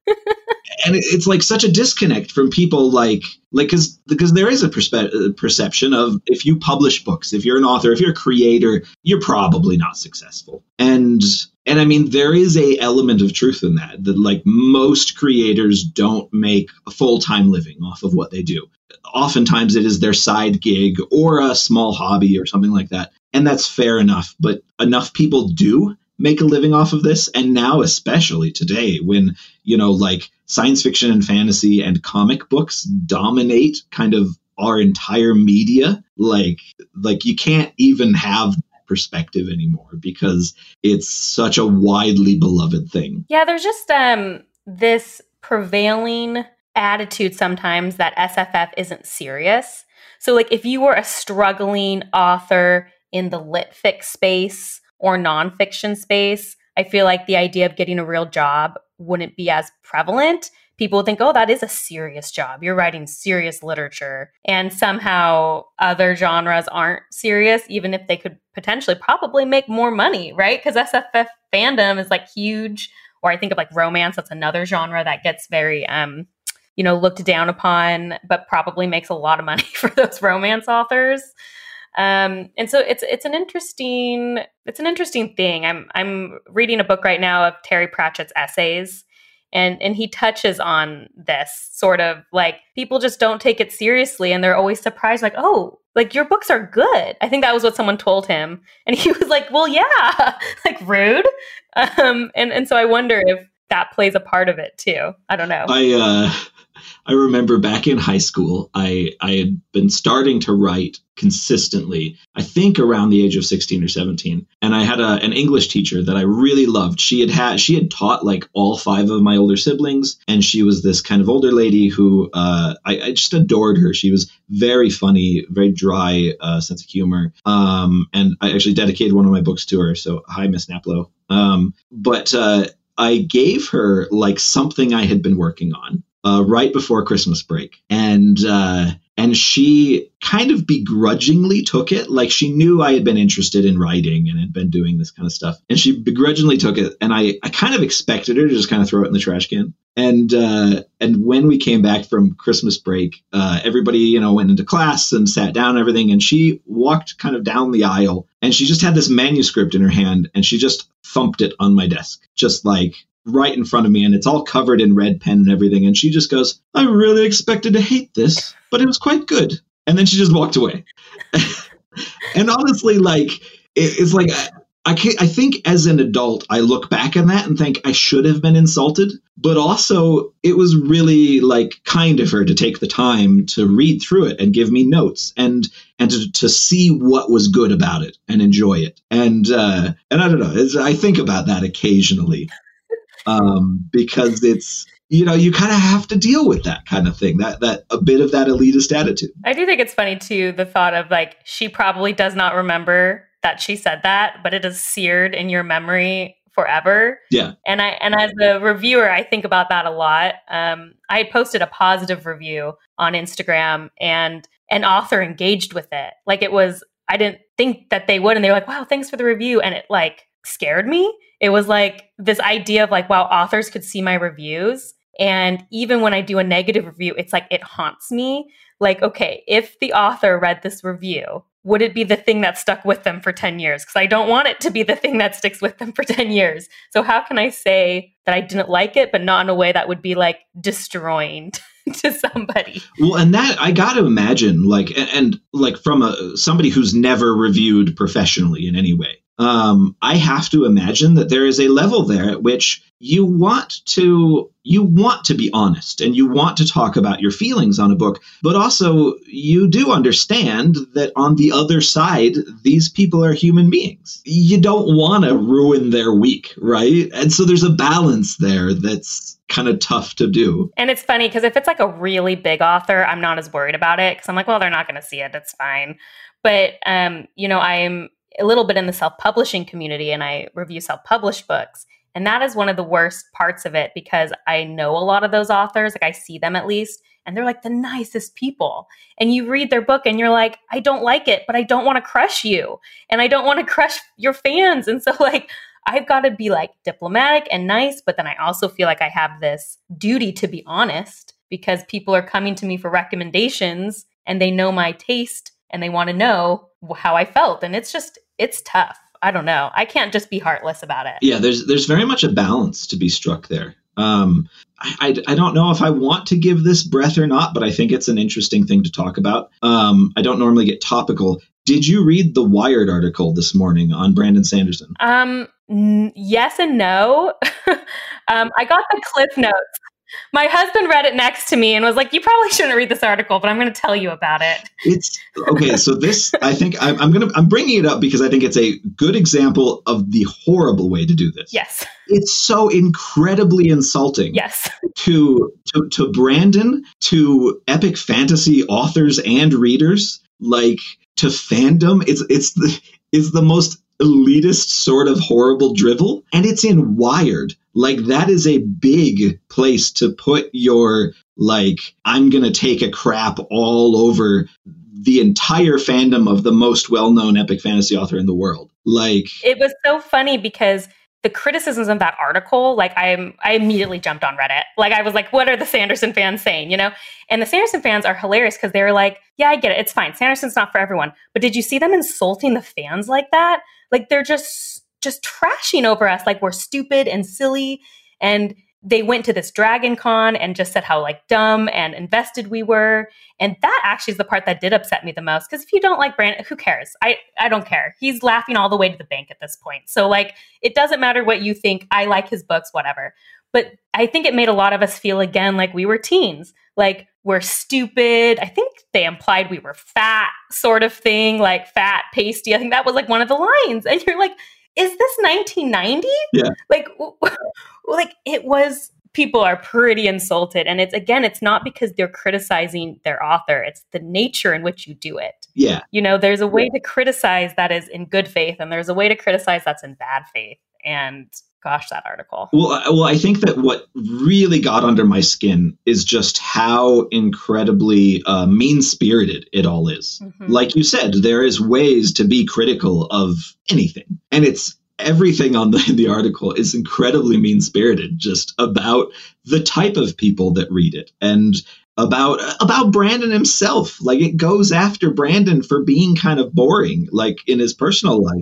And it, it's like such a disconnect from people, like like because because there is a perspe- perception of if you publish books, if you're an author, if you're a creator, you're probably not successful. And and I mean, there is a element of truth in that. That like most creators don't make a full-time living off of what they do. Oftentimes it is their side gig or a small hobby or something like that. And that's fair enough. But enough people do make a living off of this. And now, especially today, when, you know, like science fiction and fantasy and comic books dominate kind of our entire media, like, like you can't even have that perspective anymore because it's such a widely beloved thing. Yeah, there's just um this prevailing attitude sometimes that S F F isn't serious. So like if you were a struggling author in the lit fic space or nonfiction space, I feel like the idea of getting a real job wouldn't be as prevalent. People would think, oh, that is a serious job. You're writing serious literature. And somehow other genres aren't serious, even if they could potentially probably make more money, right? Because S F F fandom is like huge. Or I think of like romance. That's another genre that gets very um you know, looked down upon, but probably makes a lot of money for those romance authors. Um, and so it's it's an interesting it's an interesting thing. I'm I'm reading a book right now of Terry Pratchett's essays, and and he touches on this sort of like people just don't take it seriously, and they're always surprised, like, oh, like your books are good. I think that was what someone told him, and he was like, well, yeah, like rude. Um, and and so I wonder if that plays a part of it too. I don't know. I uh, I remember back in high school, I I had been starting to write consistently, I think around the age of sixteen or seventeen. And I had a, an English teacher that I really loved. She had had, she had taught like all five of my older siblings. And she was this kind of older lady who uh, I, I just adored her. She was very funny, very dry uh, sense of humor. Um, and I actually dedicated one of my books to her. So hi, Miss Naplow. Um, but uh, I gave her like something I had been working on uh, right before Christmas break. And uh, and she kind of begrudgingly took it. Like she knew I had been interested in writing and had been doing this kind of stuff. And she begrudgingly took it. And I, I kind of expected her to just kind of throw it in the trash can. And uh, and when we came back from Christmas break, uh, everybody, you know, went into class and sat down and everything. And she walked kind of down the aisle and she just had this manuscript in her hand and she just thumped it on my desk, just like right in front of me. And it's all covered in red pen and everything. And she just goes, I really expected to hate this, but it was quite good. And then she just walked away. And honestly, like, it, it's like, I, I, can't, I think as an adult, I look back on that and think I should have been insulted. But also, it was really like kind of her to take the time to read through it and give me notes and and to, to see what was good about it and enjoy it. And uh, and I don't know, it's, I think about that occasionally um, because it's, you know, you kind of have to deal with that kind of thing, that that a bit of that elitist attitude. I do think it's funny, too, the thought of like, she probably does not remember that she said that, but it is seared in your memory forever. Yeah. And I and as a reviewer, I think about that a lot. Um, I had posted a positive review on Instagram and an author engaged with it. Like it was, I didn't think that they would. And they were like, wow, thanks for the review. And it like scared me. It was like this idea of like, wow, authors could see my reviews. And even when I do a negative review, it's like it haunts me. Like, okay, if the author read this review, would it be the thing that stuck with them for ten years? Because I don't want it to be the thing that sticks with them for ten years. So how can I say that I didn't like it, but not in a way that would be like destroying to somebody? Well, and that I got to imagine like, and, and like from a somebody who's never reviewed professionally in any way. Um, I have to imagine that there is a level there at which you want to you want to be honest and you want to talk about your feelings on a book, but also you do understand that on the other side, these people are human beings. You don't want to ruin their week, right? And so there's a balance there that's kind of tough to do. And it's funny because if it's like a really big author, I'm not as worried about it because I'm like, well, they're not going to see it. It's fine. But, um, you know, I'm a little bit in the self-publishing community and I review self-published books. And that is one of the worst parts of it because I know a lot of those authors, like I see them at least, and they're like the nicest people. And you read their book and you're like, I don't like it, but I don't want to crush you. And I don't want to crush your fans. And so like, I've got to be like diplomatic and nice, but then I also feel like I have this duty to be honest because people are coming to me for recommendations and they know my taste and they want to know how I felt. And it's just, it's tough. I don't know. I can't just be heartless about it. Yeah, there's there's very much a balance to be struck there. Um, I, I, I don't know if I want to give this breath or not, but I think it's an interesting thing to talk about. Um, I don't normally get topical. Did you read the Wired article this morning on Brandon Sanderson? Um, n- yes and no. um, I got the Cliff Notes. My husband read it next to me and was like, you probably shouldn't read this article, but I'm going to tell you about it. It's okay. So this, I think I'm, I'm going to, I'm bringing it up because I think it's a good example of the horrible way to do this. Yes. It's so incredibly insulting. Yes. To, to, to Brandon, to epic fantasy authors and readers, like to fandom. It's, it's the, it's the most elitist sort of horrible drivel. And it's in Wired. Like, that is a big place to put your, like, I'm going to take a crap all over the entire fandom of the most well-known epic fantasy author in the world. Like, it was so funny because the criticisms of that article, like I'm, I immediately jumped on Reddit. Like I was like, what are the Sanderson fans saying, you know? And the Sanderson fans are hilarious because they were like, yeah, I get it. It's fine. Sanderson's not for everyone. But did you see them insulting the fans like that? Like they're just, just trashing over us. Like we're stupid and silly. And they went to this Dragon Con and just said how like dumb and invested we were. And that actually is the part that did upset me the most. Because if you don't like Brandon, who cares? I, I don't care. He's laughing all the way to the bank at this point. So like, it doesn't matter what you think. I like his books, whatever. But I think it made a lot of us feel again like we were teens. Like we're stupid. I think they implied we were fat sort of thing, like fat, pasty. I think that was like one of the lines. And you're like, is this nineteen ninety? Yeah. Like, like it was, people are pretty insulted. And it's, again, it's not because they're criticizing their author. It's the nature in which you do it. Yeah. You know, there's a way to criticize that is in good faith and there's a way to criticize that's in bad faith. And gosh, that article. Well, I- well, I think that what really got under my skin is just how incredibly uh, mean-spirited it all is. Mm-hmm. Like you said, there is ways to be critical of anything. And it's everything on the, the article is incredibly mean-spirited, just about the type of people that read it and about about Brandon himself. Like it goes after Brandon for being kind of boring, like in his personal life.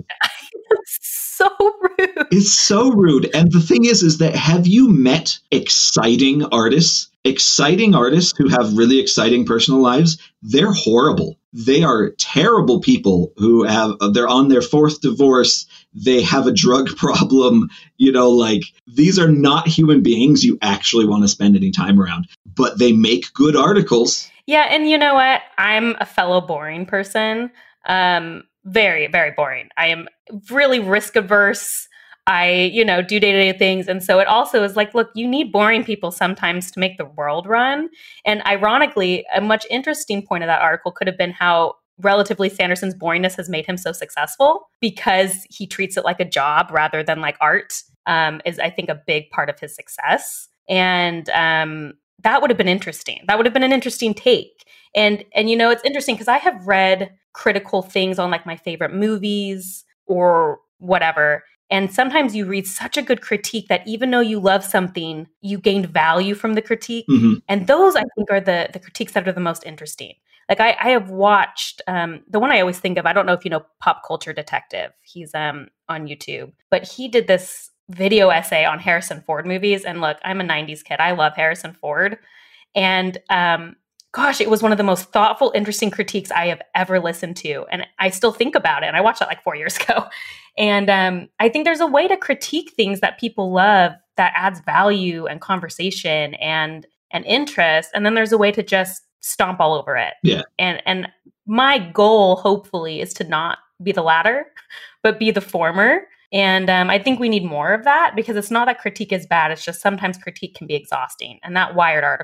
So rude. It's so rude. And the thing is, is that have you met exciting artists? Exciting artists who have really exciting personal lives? They're horrible. They are terrible people who have, they're on their fourth divorce. They have a drug problem. You know, like these are not human beings you actually want to spend any time around, but they make good articles. Yeah. And you know what? I'm a fellow boring person. Um, very, very boring. I am really risk averse. I, you know, do day-to-day things. And so it also is like, look, you need boring people sometimes to make the world run. And ironically, a much interesting point of that article could have been how relatively Sanderson's boringness has made him so successful because he treats it like a job rather than like art, um, is I think a big part of his success. And um, that would have been interesting. That would have been an interesting take. And, and you know, it's interesting because I have read critical things on like my favorite movies or whatever. And sometimes you read such a good critique that even though you love something, you gained value from the critique. Mm-hmm. And those, I think, are the, the critiques that are the most interesting. Like I, I have watched, um, the one I always think of, I don't know if you know Pop Culture Detective. He's um, on YouTube. But he did this video essay on Harrison Ford movies. And look, I'm a nineties kid. I love Harrison Ford. And um, gosh, it was one of the most thoughtful, interesting critiques I have ever listened to. And I still think about it. And I watched that like four years ago. And um, I think there's a way to critique things that people love that adds value and conversation and and interest. And then there's a way to just stomp all over it. Yeah. And and my goal, hopefully, is to not be the latter, but be the former. And um, I think we need more of that because it's not that critique is bad. It's just sometimes critique can be exhausting. And that Wired article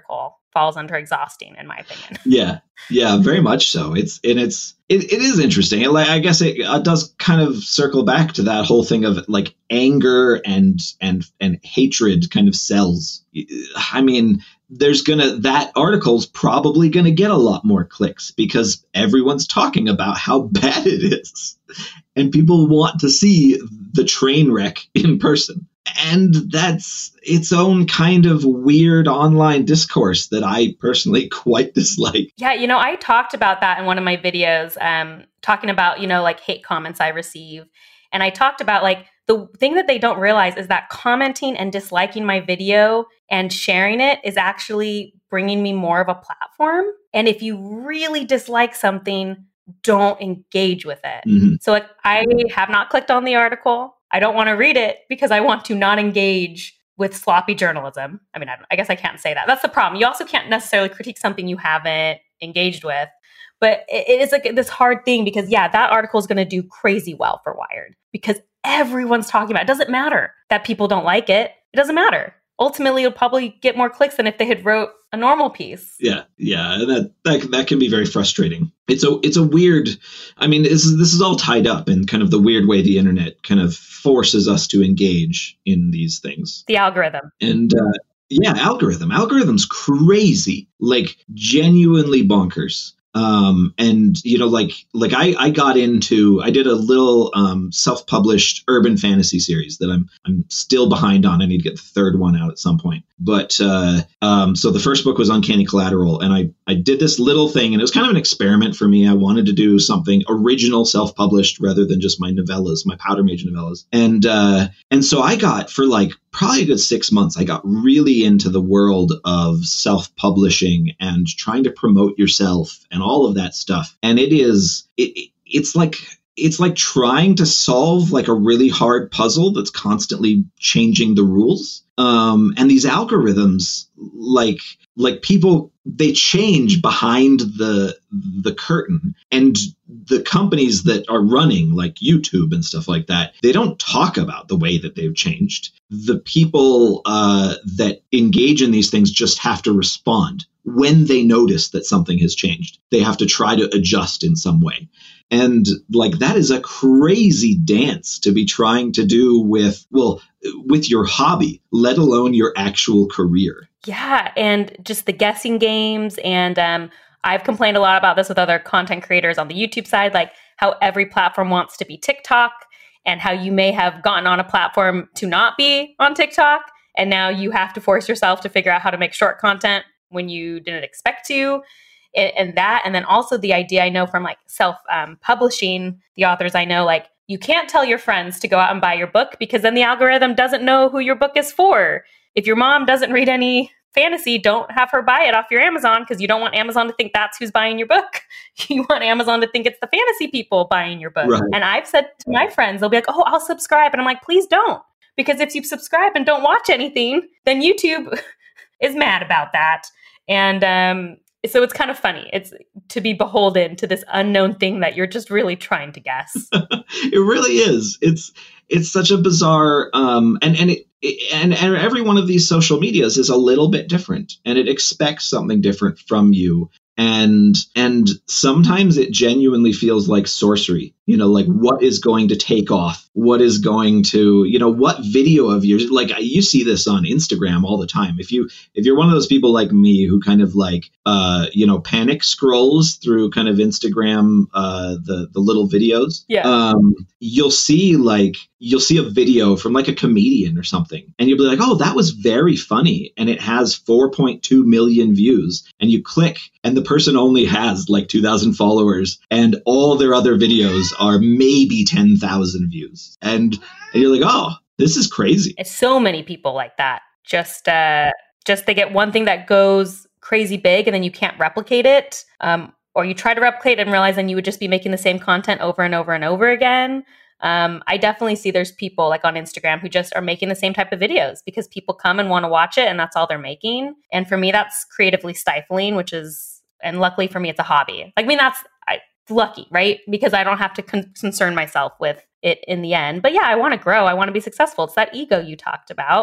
falls under exhausting, in my opinion. Yeah, yeah, very much so. It's and it's it, it is interesting. It, like, I guess it uh, does kind of circle back to that whole thing of like anger and and and hatred kind of sells. I mean, there's gonna that article's probably gonna get a lot more clicks because everyone's talking about how bad it is, and people want to see the train wreck in person. And that's its own kind of weird online discourse that I personally quite dislike. Yeah, you know, I talked about that in one of my videos, um, talking about, you know, like hate comments I receive. And I talked about like the thing that they don't realize is that commenting and disliking my video and sharing it is actually bringing me more of a platform. And if you really dislike something, don't engage with it. Mm-hmm. So like I have not clicked on the article. I don't want to read it because I want to not engage with sloppy journalism. I mean, I, I guess I can't say that. That's the problem. You also can't necessarily critique something you haven't engaged with. But it, it is like this hard thing because, yeah, that article is going to do crazy well for Wired because everyone's talking about it. It doesn't matter that people don't like it. It doesn't matter. Ultimately, it'll probably get more clicks than if they had wrote a normal piece. Yeah, yeah, that that that can be very frustrating. It's a it's a weird. I mean, this is this is all tied up in kind of the weird way the internet kind of forces us to engage in these things. The algorithm. And uh, yeah, algorithm. Algorithm's crazy, like genuinely bonkers. Um, and you know, like, like I, I got into, I did a little, um, self-published urban fantasy series that I'm, I'm still behind on. I need to get the third one out at some point. But, uh, um, so the first book was Uncanny Collateral, and I, I did this little thing, and it was kind of an experiment for me. I wanted to do something original, self-published, rather than just my novellas, my Powder Mage novellas. And, uh, and so I got, for like probably a good six months, I got really into the world of self-publishing and trying to promote yourself and all of that stuff. And it is, it, it's like, it's like trying to solve like a really hard puzzle that's constantly changing the rules. Um, and these algorithms, like, like people, they change behind the, the curtain, and the companies that are running like YouTube and stuff like that, they don't talk about the way that they've changed. The people, uh, that engage in these things just have to respond when they notice that something has changed. They have to try to adjust in some way. And like, that is a crazy dance to be trying to do with, well, with your hobby, let alone your actual career. Yeah. And just the guessing games. And um, I've complained a lot about this with other content creators on the YouTube side, like how every platform wants to be TikTok, and how you may have gotten on a platform to not be on TikTok. And now you have to force yourself to figure out how to make short content when you didn't expect to. And that, and then also the idea I know from like self um, publishing, the authors I know, like you can't tell your friends to go out and buy your book because then the algorithm doesn't know who your book is for. If your mom doesn't read any fantasy, don't have her buy it off your Amazon because you don't want Amazon to think that's who's buying your book. You want Amazon to think it's the fantasy people buying your book. Right. And I've said to my friends, they'll be like, oh, I'll subscribe. And I'm like, please don't. Because if you subscribe and don't watch anything, then YouTube is mad about that. And um, so it's kind of funny. It's to be beholden to this unknown thing that you're just really trying to guess. It really is. It's it's such a bizarre um, and and it, it and, and every one of these social medias is a little bit different, and it expects something different from you. And and sometimes it genuinely feels like sorcery, you know, like what is going to take off? What is going to, you know, what video of yours? Like you see this on Instagram all the time. If you if you're one of those people like me who kind of like, uh, you know, panic scrolls through kind of Instagram, uh, the the little videos, yeah, um, you'll see like you'll see a video from like a comedian or something, and you'll be like, oh, that was very funny, and it has four point two million views, and you click, and the person only has like two thousand followers, and all their other videos are maybe ten thousand views. And, and you're like, oh, this is crazy. It's so many people like that. Just, uh, just they get one thing that goes crazy big, and then you can't replicate it. Um, or you try to replicate it and realize then you would just be making the same content over and over and over again. Um, I definitely see there's people like on Instagram who just are making the same type of videos because people come and want to watch it, and that's all they're making. And for me, that's creatively stifling, which is, and luckily for me, it's a hobby. Like, I mean, that's I, lucky, right? Because I don't have to con- concern myself with it in the end. But yeah, I want to grow. I want to be successful. It's that ego you talked about.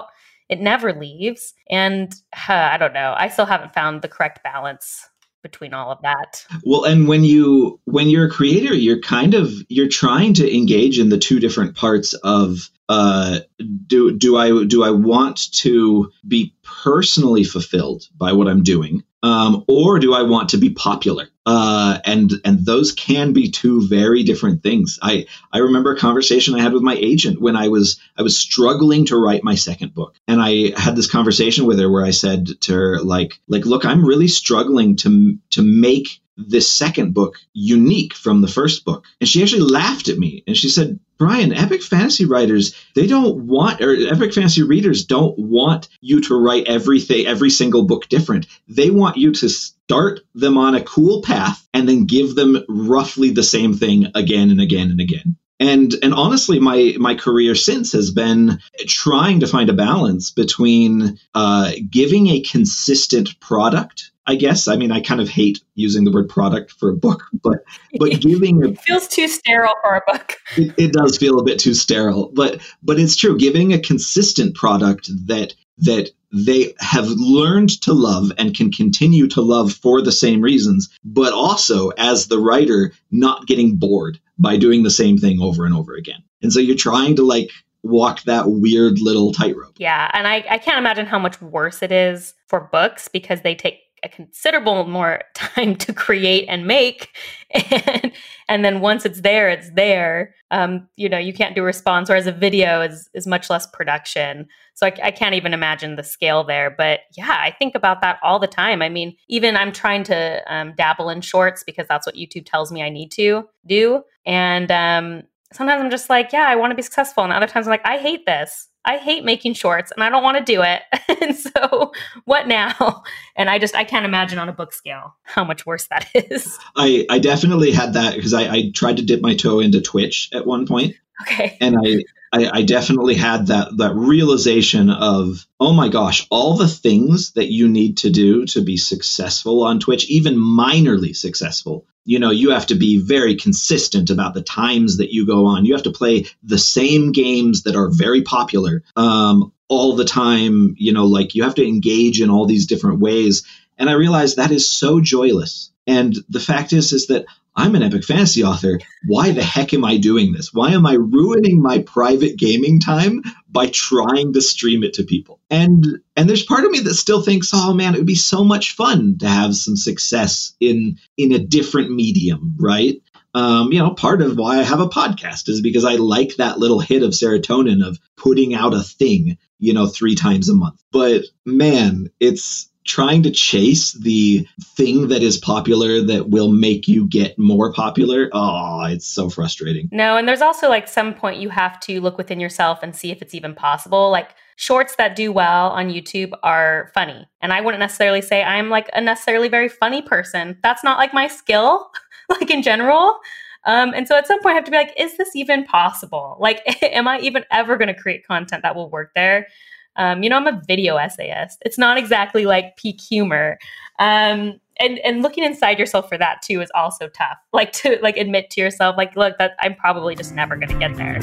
it never leaves. And uh, I don't know. I still haven't found the correct balance between all of that. Well, and when you when you're a creator, you're kind of you're trying to engage in the two different parts of uh, do do I do I want to be personally fulfilled by what I'm doing, um, or do I want to be popular? Uh, and and those can be two very different things. I I remember a conversation I had with my agent when I was I was struggling to write my second book, and I had this conversation with her where I said to her like like look, I'm really struggling to to make this second book unique from the first book. And she actually laughed at me and she said, Brian, epic fantasy writers, they don't want, or epic fantasy readers don't want you to write everything, every single book different. They want you to start them on a cool path and then give them roughly the same thing again and again and again. And and honestly, my my career since has been trying to find a balance between uh, giving a consistent product. I guess. I mean, I kind of hate using the word product for a book, but but giving a, it feels too sterile for a book. It, it does feel a bit too sterile, but but it's true. Giving a consistent product that that they have learned to love and can continue to love for the same reasons, but also as the writer, not getting bored by doing the same thing over and over again. And so you're trying to like walk that weird little tightrope. Yeah, and I, I can't imagine how much worse it is for books because they take a considerable more time to create and make. And, and then once it's there, it's there. Um, you know, you can't do response, whereas a video is, is much less production. So I, I can't even imagine the scale there. But yeah, I think about that all the time. I mean, even I'm trying to um, dabble in shorts because that's what YouTube tells me I need to do. And um, sometimes I'm just like, yeah, I want to be successful. And other times I'm like, I hate this. I hate making shorts and I don't want to do it. And so what now? And I just, I can't imagine on a book scale how much worse that is. I, I definitely had that because I, I tried to dip my toe into Twitch at one point. Okay. And I, I, I definitely had that, that realization of, oh my gosh, all the things that you need to do to be successful on Twitch, even minorly successful. You know, you have to be very consistent about the times that you go on. You have to play the same games that are very popular um, all the time. You know, like you have to engage in all these different ways. And I realized that is so joyless. And the fact is, is that I'm an epic fantasy author. Why the heck am I doing this? Why am I ruining my private gaming time by trying to stream it to people? And and there's part of me that still thinks, oh man, it would be so much fun to have some success in in a different medium, right? Um, you know, part of why I have a podcast is because I like that little hit of serotonin of putting out a thing, you know, three times a month. But man, it's trying to chase the thing that is popular that will make you get more popular. Oh, it's so frustrating. No, and there's also like some point you have to look within yourself and see if it's even possible. Like shorts that do well on YouTube are funny. And I wouldn't necessarily say I'm like a necessarily very funny person. That's not like my skill, like in general. Um, and so at some point I have to be like, is this even possible? Like, am I even ever going to create content that will work there? Um, you know, I'm a video essayist. It's not exactly like peak humor. Um, and, and looking inside yourself for that too is also tough. Like to like admit to yourself, like, look, that I'm probably just never going to get there.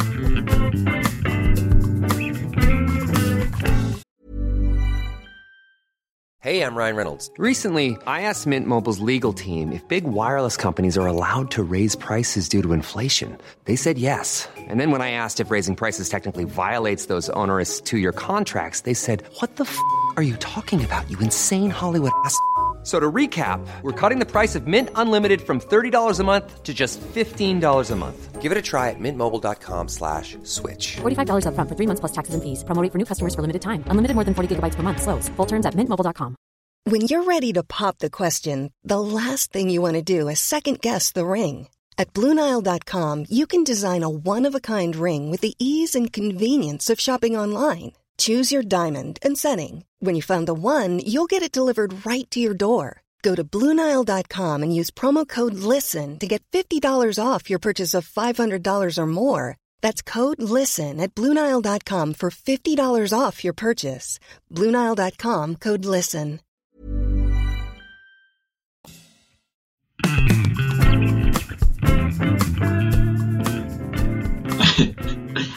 Hey, I'm Ryan Reynolds. Recently, I asked Mint Mobile's legal team if big wireless companies are allowed to raise prices due to inflation. They said yes. And then when I asked if raising prices technically violates those onerous two-year contracts, they said, what the f*** are you talking about, you insane Hollywood ass f- So to recap, we're cutting the price of Mint Unlimited from thirty dollars a month to just fifteen dollars a month. Give it a try at mintmobile.com slash switch. forty-five dollars up front for three months plus taxes and fees. Promo rate for new customers for limited time. Unlimited more than forty gigabytes per month. Slows full terms at mint mobile dot com. When you're ready to pop the question, the last thing you want to do is second-guess the ring. At Blue Nile dot com, you can design a one-of-a-kind ring with the ease and convenience of shopping online. Choose your diamond and setting. When you find the one, you'll get it delivered right to your door. Go to Blue Nile dot com and use promo code LISTEN to get fifty dollars off your purchase of five hundred dollars or more. That's code LISTEN at Blue Nile dot com for fifty dollars off your purchase. Blue Nile dot com, code LISTEN.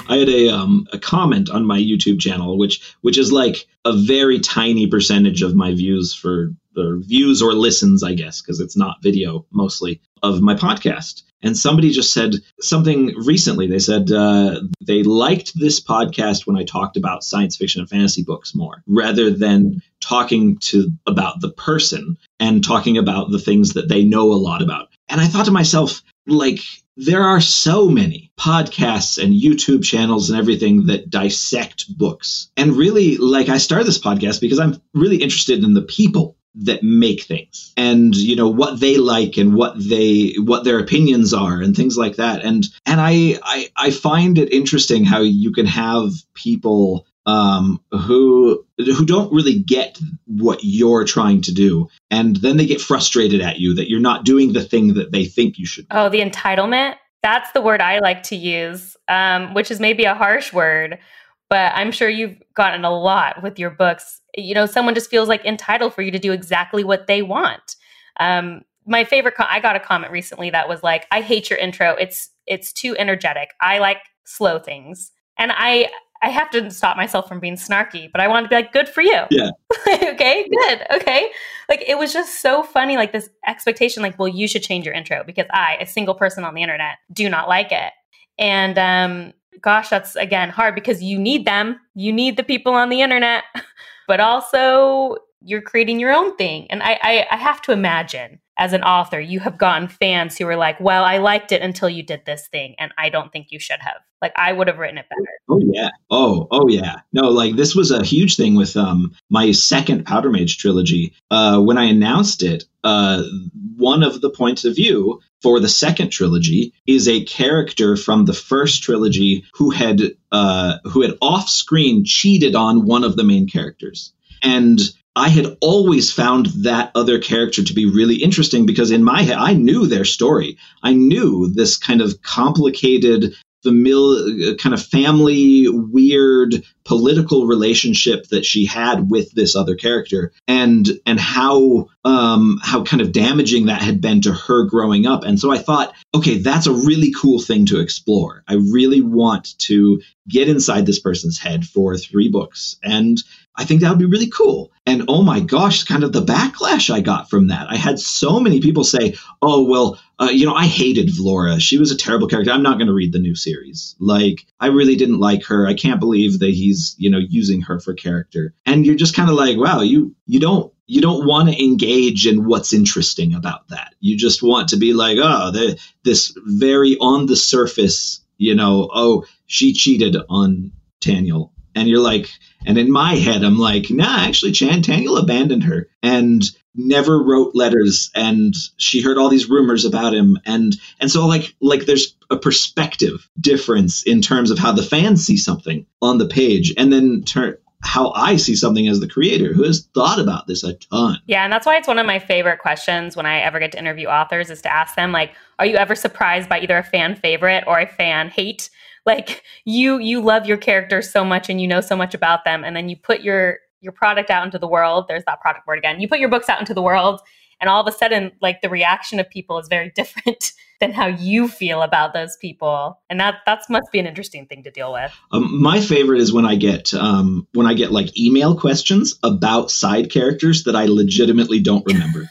I had a um a comment on my YouTube channel, which which is like a very tiny percentage of my views for the views or listens, I guess, because it's not video mostly of my podcast. And somebody just said something recently. They said uh, they liked this podcast when I talked about science fiction and fantasy books more, rather than talking to about the person and talking about the things that they know a lot about. And I thought to myself, like, there are so many podcasts and YouTube channels and everything that dissect books. And really, like, I started this podcast because I'm really interested in the people that make things and, you know, what they like and what they what their opinions are and things like that. And and I I, I find it interesting how you can have people um, who who don't really get what you're trying to do. And then they get frustrated at you that you're not doing the thing that they think you should do. Oh, the entitlement. That's the word I like to use, um, which is maybe a harsh word, but I'm sure you've gotten a lot with your books. You know, someone just feels like entitled for you to do exactly what they want. Um, my favorite, co- I got a comment recently that was like, I hate your intro. It's, it's too energetic. I like slow things. And I, I have to stop myself from being snarky, but I want to be like, good for you. Yeah. Okay, good. Okay. Like, it was just so funny. Like this expectation, like, well, you should change your intro because I, a single person on the internet, do not like it. And, um, gosh, that's again hard because you need them. You need the people on the internet, but also you're creating your own thing. And I, I, I have to imagine as an author, you have gotten fans who are like, well, I liked it until you did this thing. And I don't think you should have. Like, I would have written it better. Oh, yeah. Oh, oh, yeah. No, like this was a huge thing with um my second Powder Mage trilogy. Uh, when I announced it, uh, one of the points of view for the second trilogy is a character from the first trilogy who had uh, who had off screen cheated on one of the main characters. And I had always found that other character to be really interesting because in my head, I knew their story. I knew this kind of complicated, familiar, kind of family, weird political relationship that she had with this other character, and and how um, how kind of damaging that had been to her growing up. And so I thought, okay, that's a really cool thing to explore. I really want to get inside this person's head for three books, and I think that would be really cool. And oh my gosh, kind of the backlash I got from that. I had so many people say, oh, well, uh, you know, I hated Vlora. She was a terrible character. I'm not going to read the new series. Like, I really didn't like her. I can't believe that he's, you know, using her for character. And you're just kind of like, wow, you you don't you don't want to engage in what's interesting about that. You just want to be like, oh, the, this very on the surface, you know, oh, she cheated on Taniel. And you're like, and in my head, I'm like, nah, actually, Chan Taniel abandoned her and never wrote letters. And she heard all these rumors about him. And and so like like there's a perspective difference in terms of how the fans see something on the page and then turn how I see something as the creator who has thought about this a ton. Yeah. And that's why it's one of my favorite questions when I ever get to interview authors is to ask them, like, are you ever surprised by either a fan favorite or a fan hate? Like you, you love your characters so much and you know so much about them. And then you put your, your product out into the world. There's that product word again. You put your books out into the world and all of a sudden, like the reaction of people is very different than how you feel about those people. And that that's must be an interesting thing to deal with. Um, my favorite is when I get, um, when I get like email questions about side characters that I legitimately don't remember.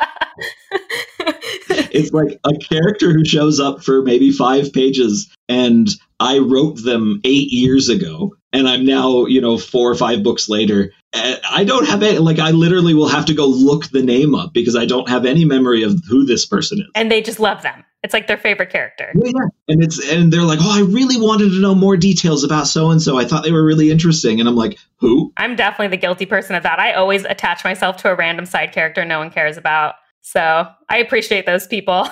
It's like a character who shows up for maybe five pages and I wrote them eight years ago and I'm now, you know, four or five books later. I don't have it. Like, I literally will have to go look the name up because I don't have any memory of who this person is. And they just love them. It's like their favorite character. Yeah, yeah. And it's and they're like, oh, I really wanted to know more details about so-and-so. I thought they were really interesting. And I'm like, who? I'm definitely the guilty person of that. I always attach myself to a random side character no one cares about. So I appreciate those people.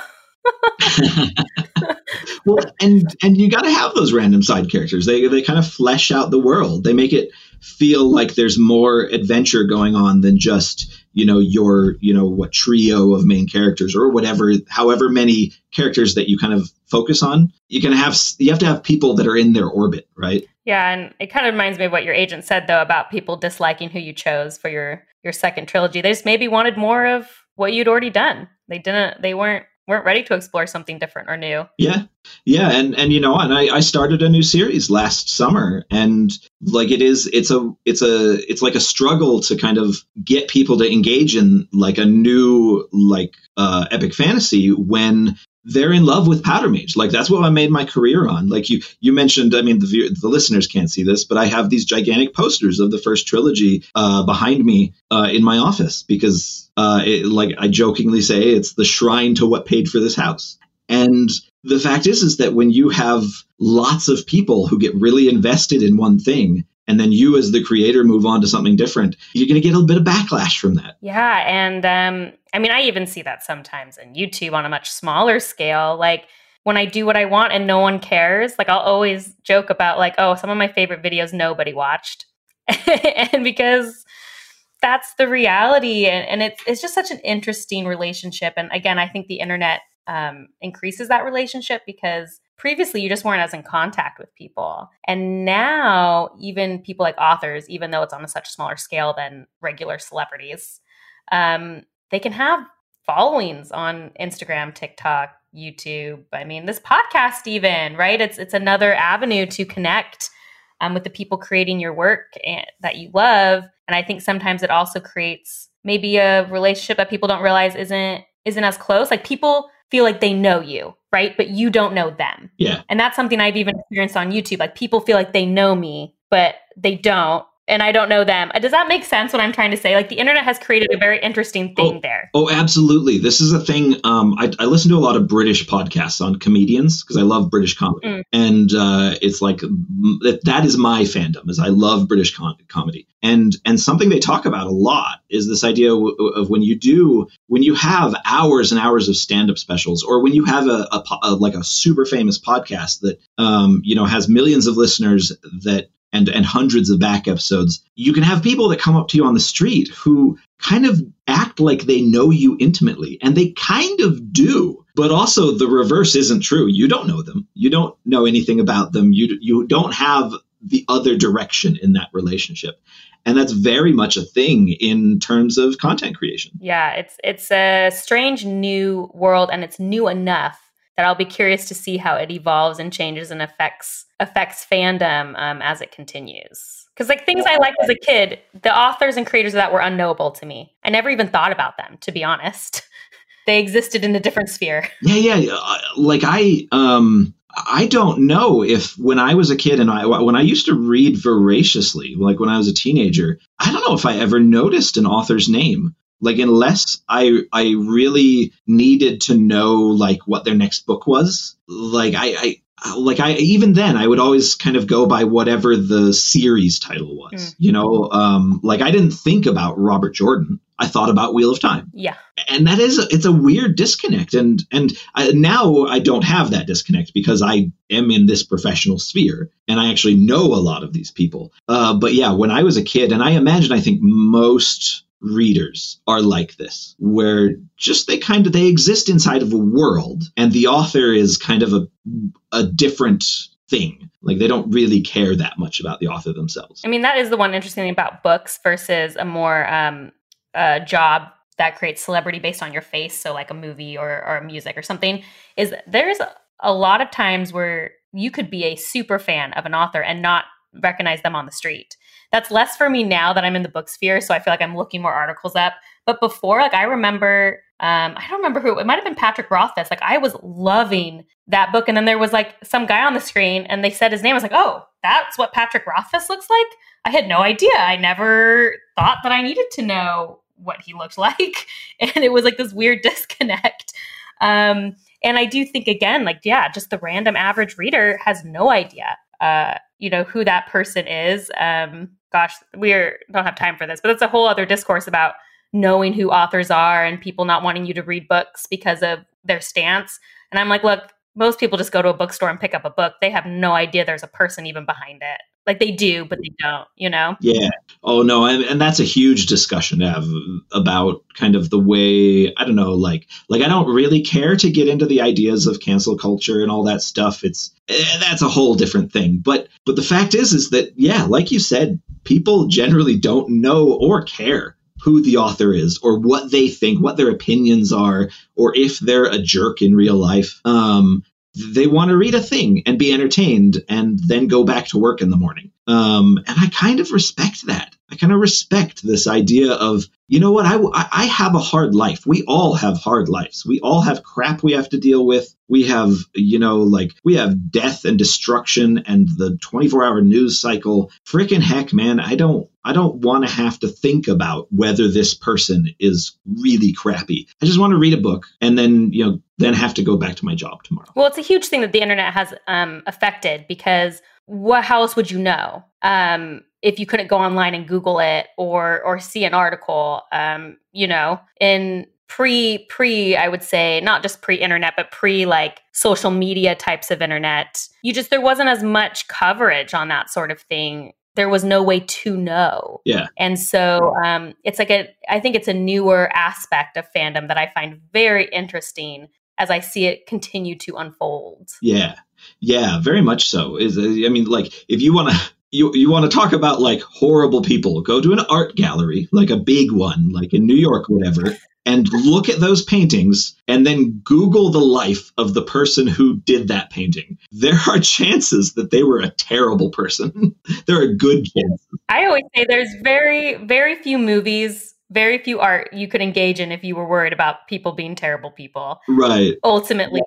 Well, and and you got to have those random side characters. They they kind of flesh out the world. They make it feel like there's more adventure going on than just, you know, your, you know, what trio of main characters or whatever, however many characters that you kind of focus on. You can have you have to have people that are in their orbit, right? Yeah, and it kind of reminds me of what your agent said though about people disliking who you chose for your your second trilogy. They just maybe wanted more of what you'd already done. They didn't. They weren't weren't ready to explore something different or new. Yeah. Yeah. And, and, you know, and I, I started a new series last summer, and like, it is, it's a, it's a, it's like a struggle to kind of get people to engage in like a new, like, uh, epic fantasy when they're in love with Powder Mage. Like, that's what I made my career on. Like you, you mentioned, I mean, the view, the listeners can't see this, but I have these gigantic posters of the first trilogy uh, behind me uh, in my office because, uh, it, like I jokingly say, it's the shrine to what paid for this house. And the fact is, is that when you have lots of people who get really invested in one thing, and then you as the creator move on to something different, you're going to get a bit of backlash from that. Yeah. And um, I mean, I even see that sometimes in YouTube on a much smaller scale. Like when I do what I want and no one cares, like I'll always joke about like, oh, some of my favorite videos nobody watched. And because that's the reality. And, and it's, it's just such an interesting relationship. And again, I think the internet um, increases that relationship because previously you just weren't as in contact with people. And now even people like authors, even though it's on a such smaller scale than regular celebrities, um, they can have followings on Instagram, TikTok, YouTube. I mean, this podcast even, right? It's it's another avenue to connect um, with the people creating your work and, that you love. And I think sometimes it also creates maybe a relationship that people don't realize isn't isn't as close. Like people feel like they know you, right? But you don't know them. Yeah. And that's something I've even experienced on YouTube. Like people feel like they know me, but they don't. And I don't know them. Does that make sense what I'm trying to say? Like the internet has created a very interesting thing oh, there. Oh, absolutely. This is a thing. Um, I, I listen to a lot of British podcasts on comedians because I love British comedy. Mm. And uh, it's like, that is my fandom, is I love British com- comedy. And and something they talk about a lot is this idea of, of when you do, when you have hours and hours of stand-up specials, or when you have a, a, a like a super famous podcast that, um, you know, has millions of listeners that, and and hundreds of back episodes, you can have people that come up to you on the street who kind of act like they know you intimately, and they kind of do. But also the reverse isn't true. You don't know them. You don't know anything about them. You you don't have the other direction in that relationship. And that's very much a thing in terms of content creation. Yeah, it's it's a strange new world, and it's new enough that I'll be curious to see how it evolves and changes and affects affects fandom um, as it continues. Because like things I liked as a kid, the authors and creators of that were unknowable to me. I never even thought about them, to be honest. They existed in a different sphere. Yeah, yeah. Uh, like I, um, I don't know if when I was a kid and I when I used to read voraciously, like when I was a teenager, I don't know if I ever noticed an author's name. Like, unless I I really needed to know, like, what their next book was, like, I, I like, I even then, I would always kind of go by whatever the series title was, mm. you know, um, like, I didn't think about Robert Jordan. I thought about Wheel of Time. Yeah. And that is, a, it's a weird disconnect. And, and I, now I don't have that disconnect because I am in this professional sphere and I actually know a lot of these people. Uh, but yeah, when I was a kid, and I imagine, I think most readers are like this, where just they kind of, they exist inside of a world and the author is kind of a, a different thing. Like they don't really care that much about the author themselves. I mean, that is the one interesting thing about books versus a more um, uh, job that creates celebrity based on your face. So like a movie or, or music or something, is there's a lot of times where you could be a super fan of an author and not recognize them on the street. That's less for me now that I'm in the book sphere. So I feel like I'm looking more articles up. But before, like I remember, um, I don't remember who, it might've been Patrick Rothfuss. Like I was loving that book. And then there was like some guy on the screen and they said his name. I was like, oh, that's what Patrick Rothfuss looks like? I had no idea. I never thought that I needed to know what he looked like. And it was like this weird disconnect. Um, and I do think, again, like, yeah, just the random average reader has no idea, uh, you know, who that person is. Um, gosh, we don't have time for this, but it's a whole other discourse about knowing who authors are and people not wanting you to read books because of their stance. And I'm like, look, most people just go to a bookstore and pick up a book. They have no idea there's a person even behind it. Like they do, but they don't, you know? Yeah. Oh, no. And, and that's a huge discussion to have about kind of the way, I don't know, like, like I don't really care to get into the ideas of cancel culture and all that stuff. It's, eh, that's a whole different thing. But, but the fact is, is that, yeah, like you said, people generally don't know or care who the author is or what they think, what their opinions are, or if they're a jerk in real life. Um, they want to read a thing and be entertained and then go back to work in the morning. Um, and I kind of respect that. I kind of respect this idea of, you know what, I, I have a hard life. We all have hard lives. We all have crap we have to deal with. We have, you know, like we have death and destruction and the twenty-four hour news cycle. Frickin' heck, man, I don't I don't want to have to think about whether this person is really crappy. I just want to read a book and then, you know, then have to go back to my job tomorrow. Well, it's a huge thing that the internet has um, affected because what, how else would you know? Um, if you couldn't go online and Google it or or see an article, um, you know, in pre, pre, I would say, not just pre-internet, but pre like social media types of internet, you just, there wasn't as much coverage on that sort of thing. There was no way to know. Yeah. And so um, it's like a, I think it's a newer aspect of fandom that I find very interesting as I see it continue to unfold. Yeah. Yeah, very much so. Is I mean, like, if you want to, You you want to talk about like horrible people, go to an art gallery, like a big one, like in New York, whatever, and look at those paintings and then Google the life of the person who did that painting. There are chances that they were a terrible person. There are good chances. I always say there's very, very few movies, very few art you could engage in if you were worried about people being terrible people. Right. Ultimately,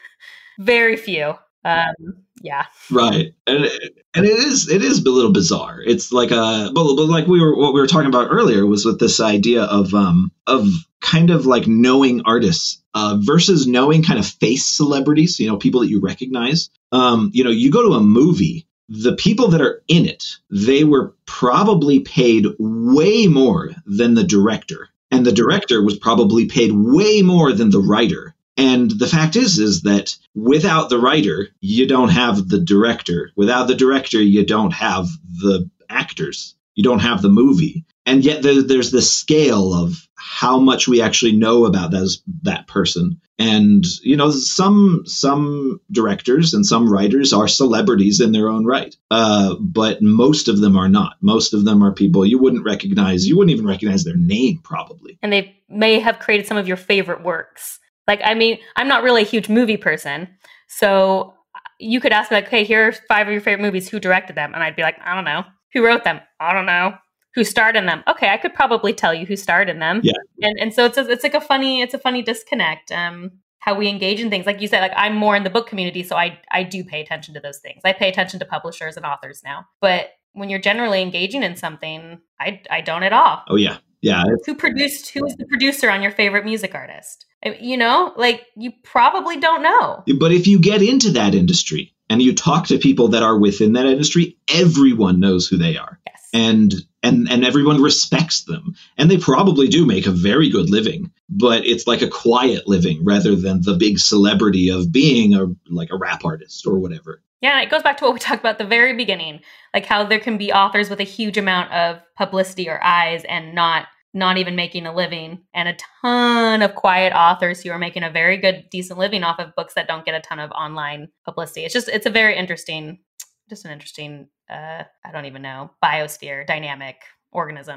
very few. Um, yeah. Right. And and it is it is a little bizarre. It's like a but, but like we were what we were talking about earlier was with this idea of um of kind of like knowing artists uh, versus knowing kind of face celebrities, you know, people that you recognize. Um, you know, you go to a movie, the people that are in it, they were probably paid way more than the director. And the director was probably paid way more than the writer. And the fact is, is that without the writer, you don't have the director. Without the director, you don't have the actors. You don't have the movie. And yet there, there's this scale of how much we actually know about those, that person. And, you know, some some directors and some writers are celebrities in their own right. Uh, but most of them are not. Most of them are people you wouldn't recognize. You wouldn't even recognize their name, probably. And they may have created some of your favorite works. Like, I mean, I'm not really a huge movie person. So you could ask me, like, hey, here are five of your favorite movies. Who directed them? And I'd be like, I don't know. Who wrote them? I don't know. Who starred in them? Okay, I could probably tell you who starred in them. Yeah. And and so it's a, it's like a funny it's a funny disconnect. Um, how we engage in things, like you said, like I'm more in the book community, so I I do pay attention to those things. I pay attention to publishers and authors now. But when you're generally engaging in something, I I don't at all. Oh yeah, yeah. Who produced? Who was the producer on your favorite music artist? You know, like you probably don't know. But if you get into that industry and you talk to people that are within that industry, everyone knows who they are. Yes. And and and everyone respects them. And they probably do make a very good living, but it's like a quiet living rather than the big celebrity of being a like a rap artist or whatever. Yeah, it goes back to what we talked about at the very beginning, like how there can be authors with a huge amount of publicity or eyes and not not even making a living, and a ton of quiet authors who are making a very good, decent living off of books that don't get a ton of online publicity. It's just, it's a very interesting, just an interesting, uh, I don't even know, biosphere, dynamic organism.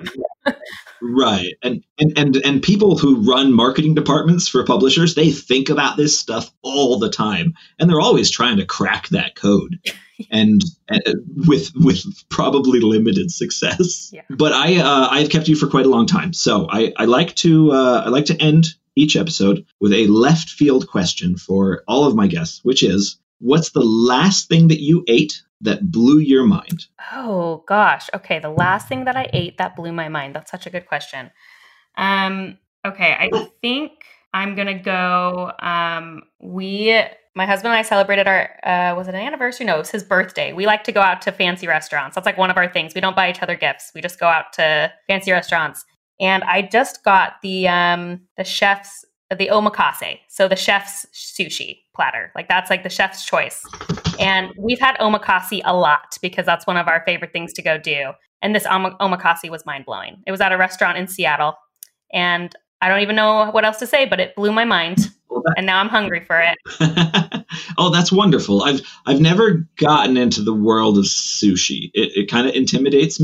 Right. And, and, and, and people who run marketing departments for publishers, they think about this stuff all the time. And they're always trying to crack that code. And uh, with with probably limited success. Yeah. But I uh, I've kept you for quite a long time, so I, I like to uh, I like to end each episode with a left field question for all of my guests, which is, what's the last thing that you ate that blew your mind? Oh gosh, okay, the last thing that I ate that blew my mind. That's such a good question. Um, okay, I think I'm gonna go. Um, we. My husband and I celebrated our, uh, was it an anniversary? No, it was his birthday. We like to go out to fancy restaurants. That's like one of our things. We don't buy each other gifts. We just go out to fancy restaurants. And I just got the um, the chef's, the omakase. So the chef's sushi platter. Like that's like the chef's choice. And we've had omakase a lot because that's one of our favorite things to go do. And this om- omakase was mind-blowing. It was at a restaurant in Seattle. And I don't even know what else to say, but it blew my mind. Well, that- and now I'm hungry for it. Oh, that's wonderful. I've I've never gotten into the world of sushi. It, it kind of intimidates me.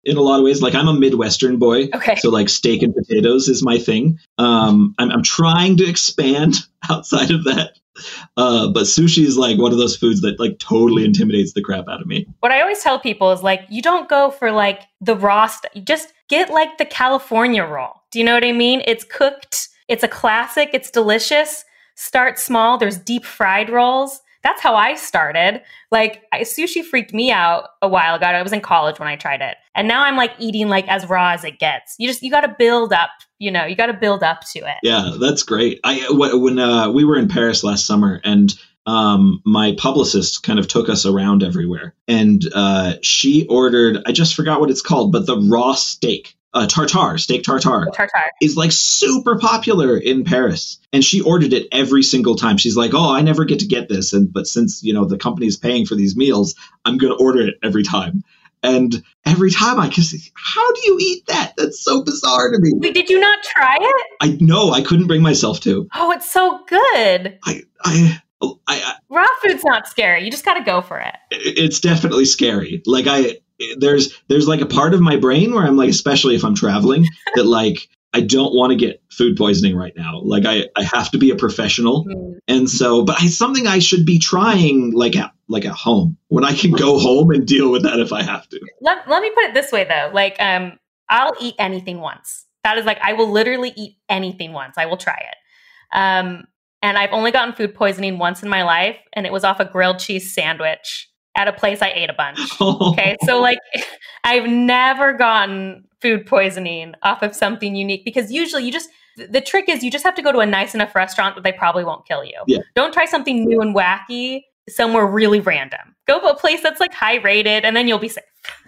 in a lot of ways. Like I'm a Midwestern boy. Okay. So like steak and potatoes is my thing. Um, I'm, I'm trying to expand outside of that. Uh, but sushi is like one of those foods that like totally intimidates the crap out of me. What I always tell people is like, you don't go for like the raw stuff. You just get like the California roll. Do you know what I mean? It's cooked. It's a classic. It's delicious. Start small. There's deep fried rolls. That's how I started. Like I, sushi freaked me out a while ago. I was in college when I tried it. And now I'm like eating like as raw as it gets. You just, you got to build up, you know, you got to build up to it. Yeah, that's great. I, when uh, we were in Paris last summer and um, my publicist kind of took us around everywhere and uh, she ordered, I just forgot what it's called, but the raw steak. Uh, tartare, steak tartare, tartare is like super popular in Paris. And she ordered it every single time. She's like, oh, I never get to get this. And but since, you know, the company's paying for these meals, I'm going to order it every time. And every time I kiss it, how do you eat that? That's so bizarre to me. Wait, did you not try it? I no, I couldn't bring myself to. Oh, it's so good. I, I, I, I raw food's not scary. You just got to go for it. It's definitely scary. Like I, there's, there's like a part of my brain where I'm like, especially if I'm traveling, that like, I don't want to get food poisoning right now. Like I, I have to be a professional. Mm. And so, but it's something I should be trying like at, like at home when I can go home and deal with that if I have to. Let, let me put it this way though. Like, um, I'll eat anything once. That is like, I will literally eat anything once. I will try it. Um, and I've only gotten food poisoning once in my life. And it was off a grilled cheese sandwich at a place I ate a bunch. Oh. Okay. So like I've never gotten food poisoning off of something unique because usually you just, the trick is you just have to go to a nice enough restaurant that they probably won't kill you. Yeah. Don't try something new and wacky somewhere really random. Go to a place that's like high rated and then you'll be safe.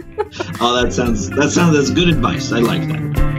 Oh, that sounds, that sounds, that's good advice. I like that.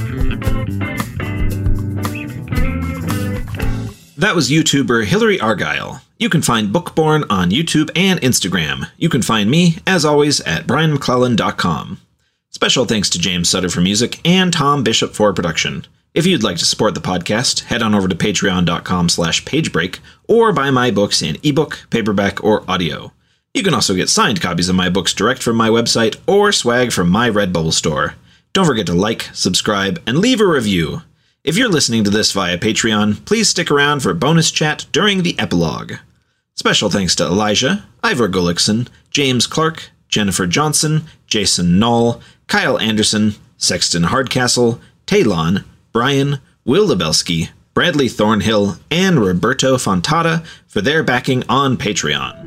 That was YouTuber Hillary Argyle. You can find Bookborn on YouTube and Instagram. You can find me, as always, at brian mcclellan dot com. Special thanks to James Sutter for music and Tom Bishop for production. If you'd like to support the podcast, head on over to patreon dot com slash pagebreak or buy my books in ebook, paperback, or audio. You can also get signed copies of my books direct from my website or swag from my Redbubble store. Don't forget to like, subscribe, and leave a review. If you're listening to this via Patreon, please stick around for bonus chat during the epilogue. Special thanks to Elijah, Ivor Gullickson, James Clark, Jennifer Johnson, Jason Knoll, Kyle Anderson, Sexton Hardcastle, Talon, Brian, Will Lebelski, Bradley Thornhill, and Roberto Fontata for their backing on Patreon.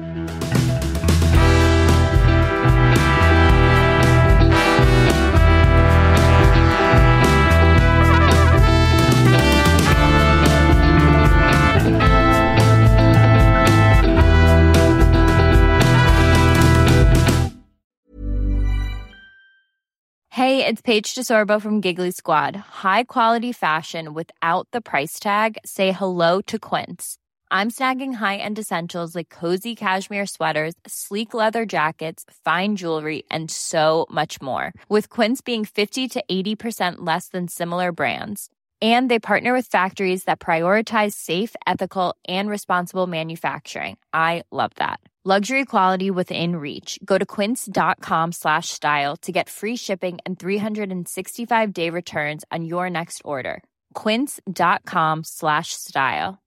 Hey, it's Paige DeSorbo from Giggly Squad. High quality fashion without the price tag. Say hello to Quince. I'm snagging high-end essentials like cozy cashmere sweaters, sleek leather jackets, fine jewelry, and so much more. With Quince being fifty to eighty percent less than similar brands. And they partner with factories that prioritize safe, ethical, and responsible manufacturing. I love that. Luxury quality within reach. Go to quince.com slash style to get free shipping and three sixty-five day returns on your next order. Quince.com slash style.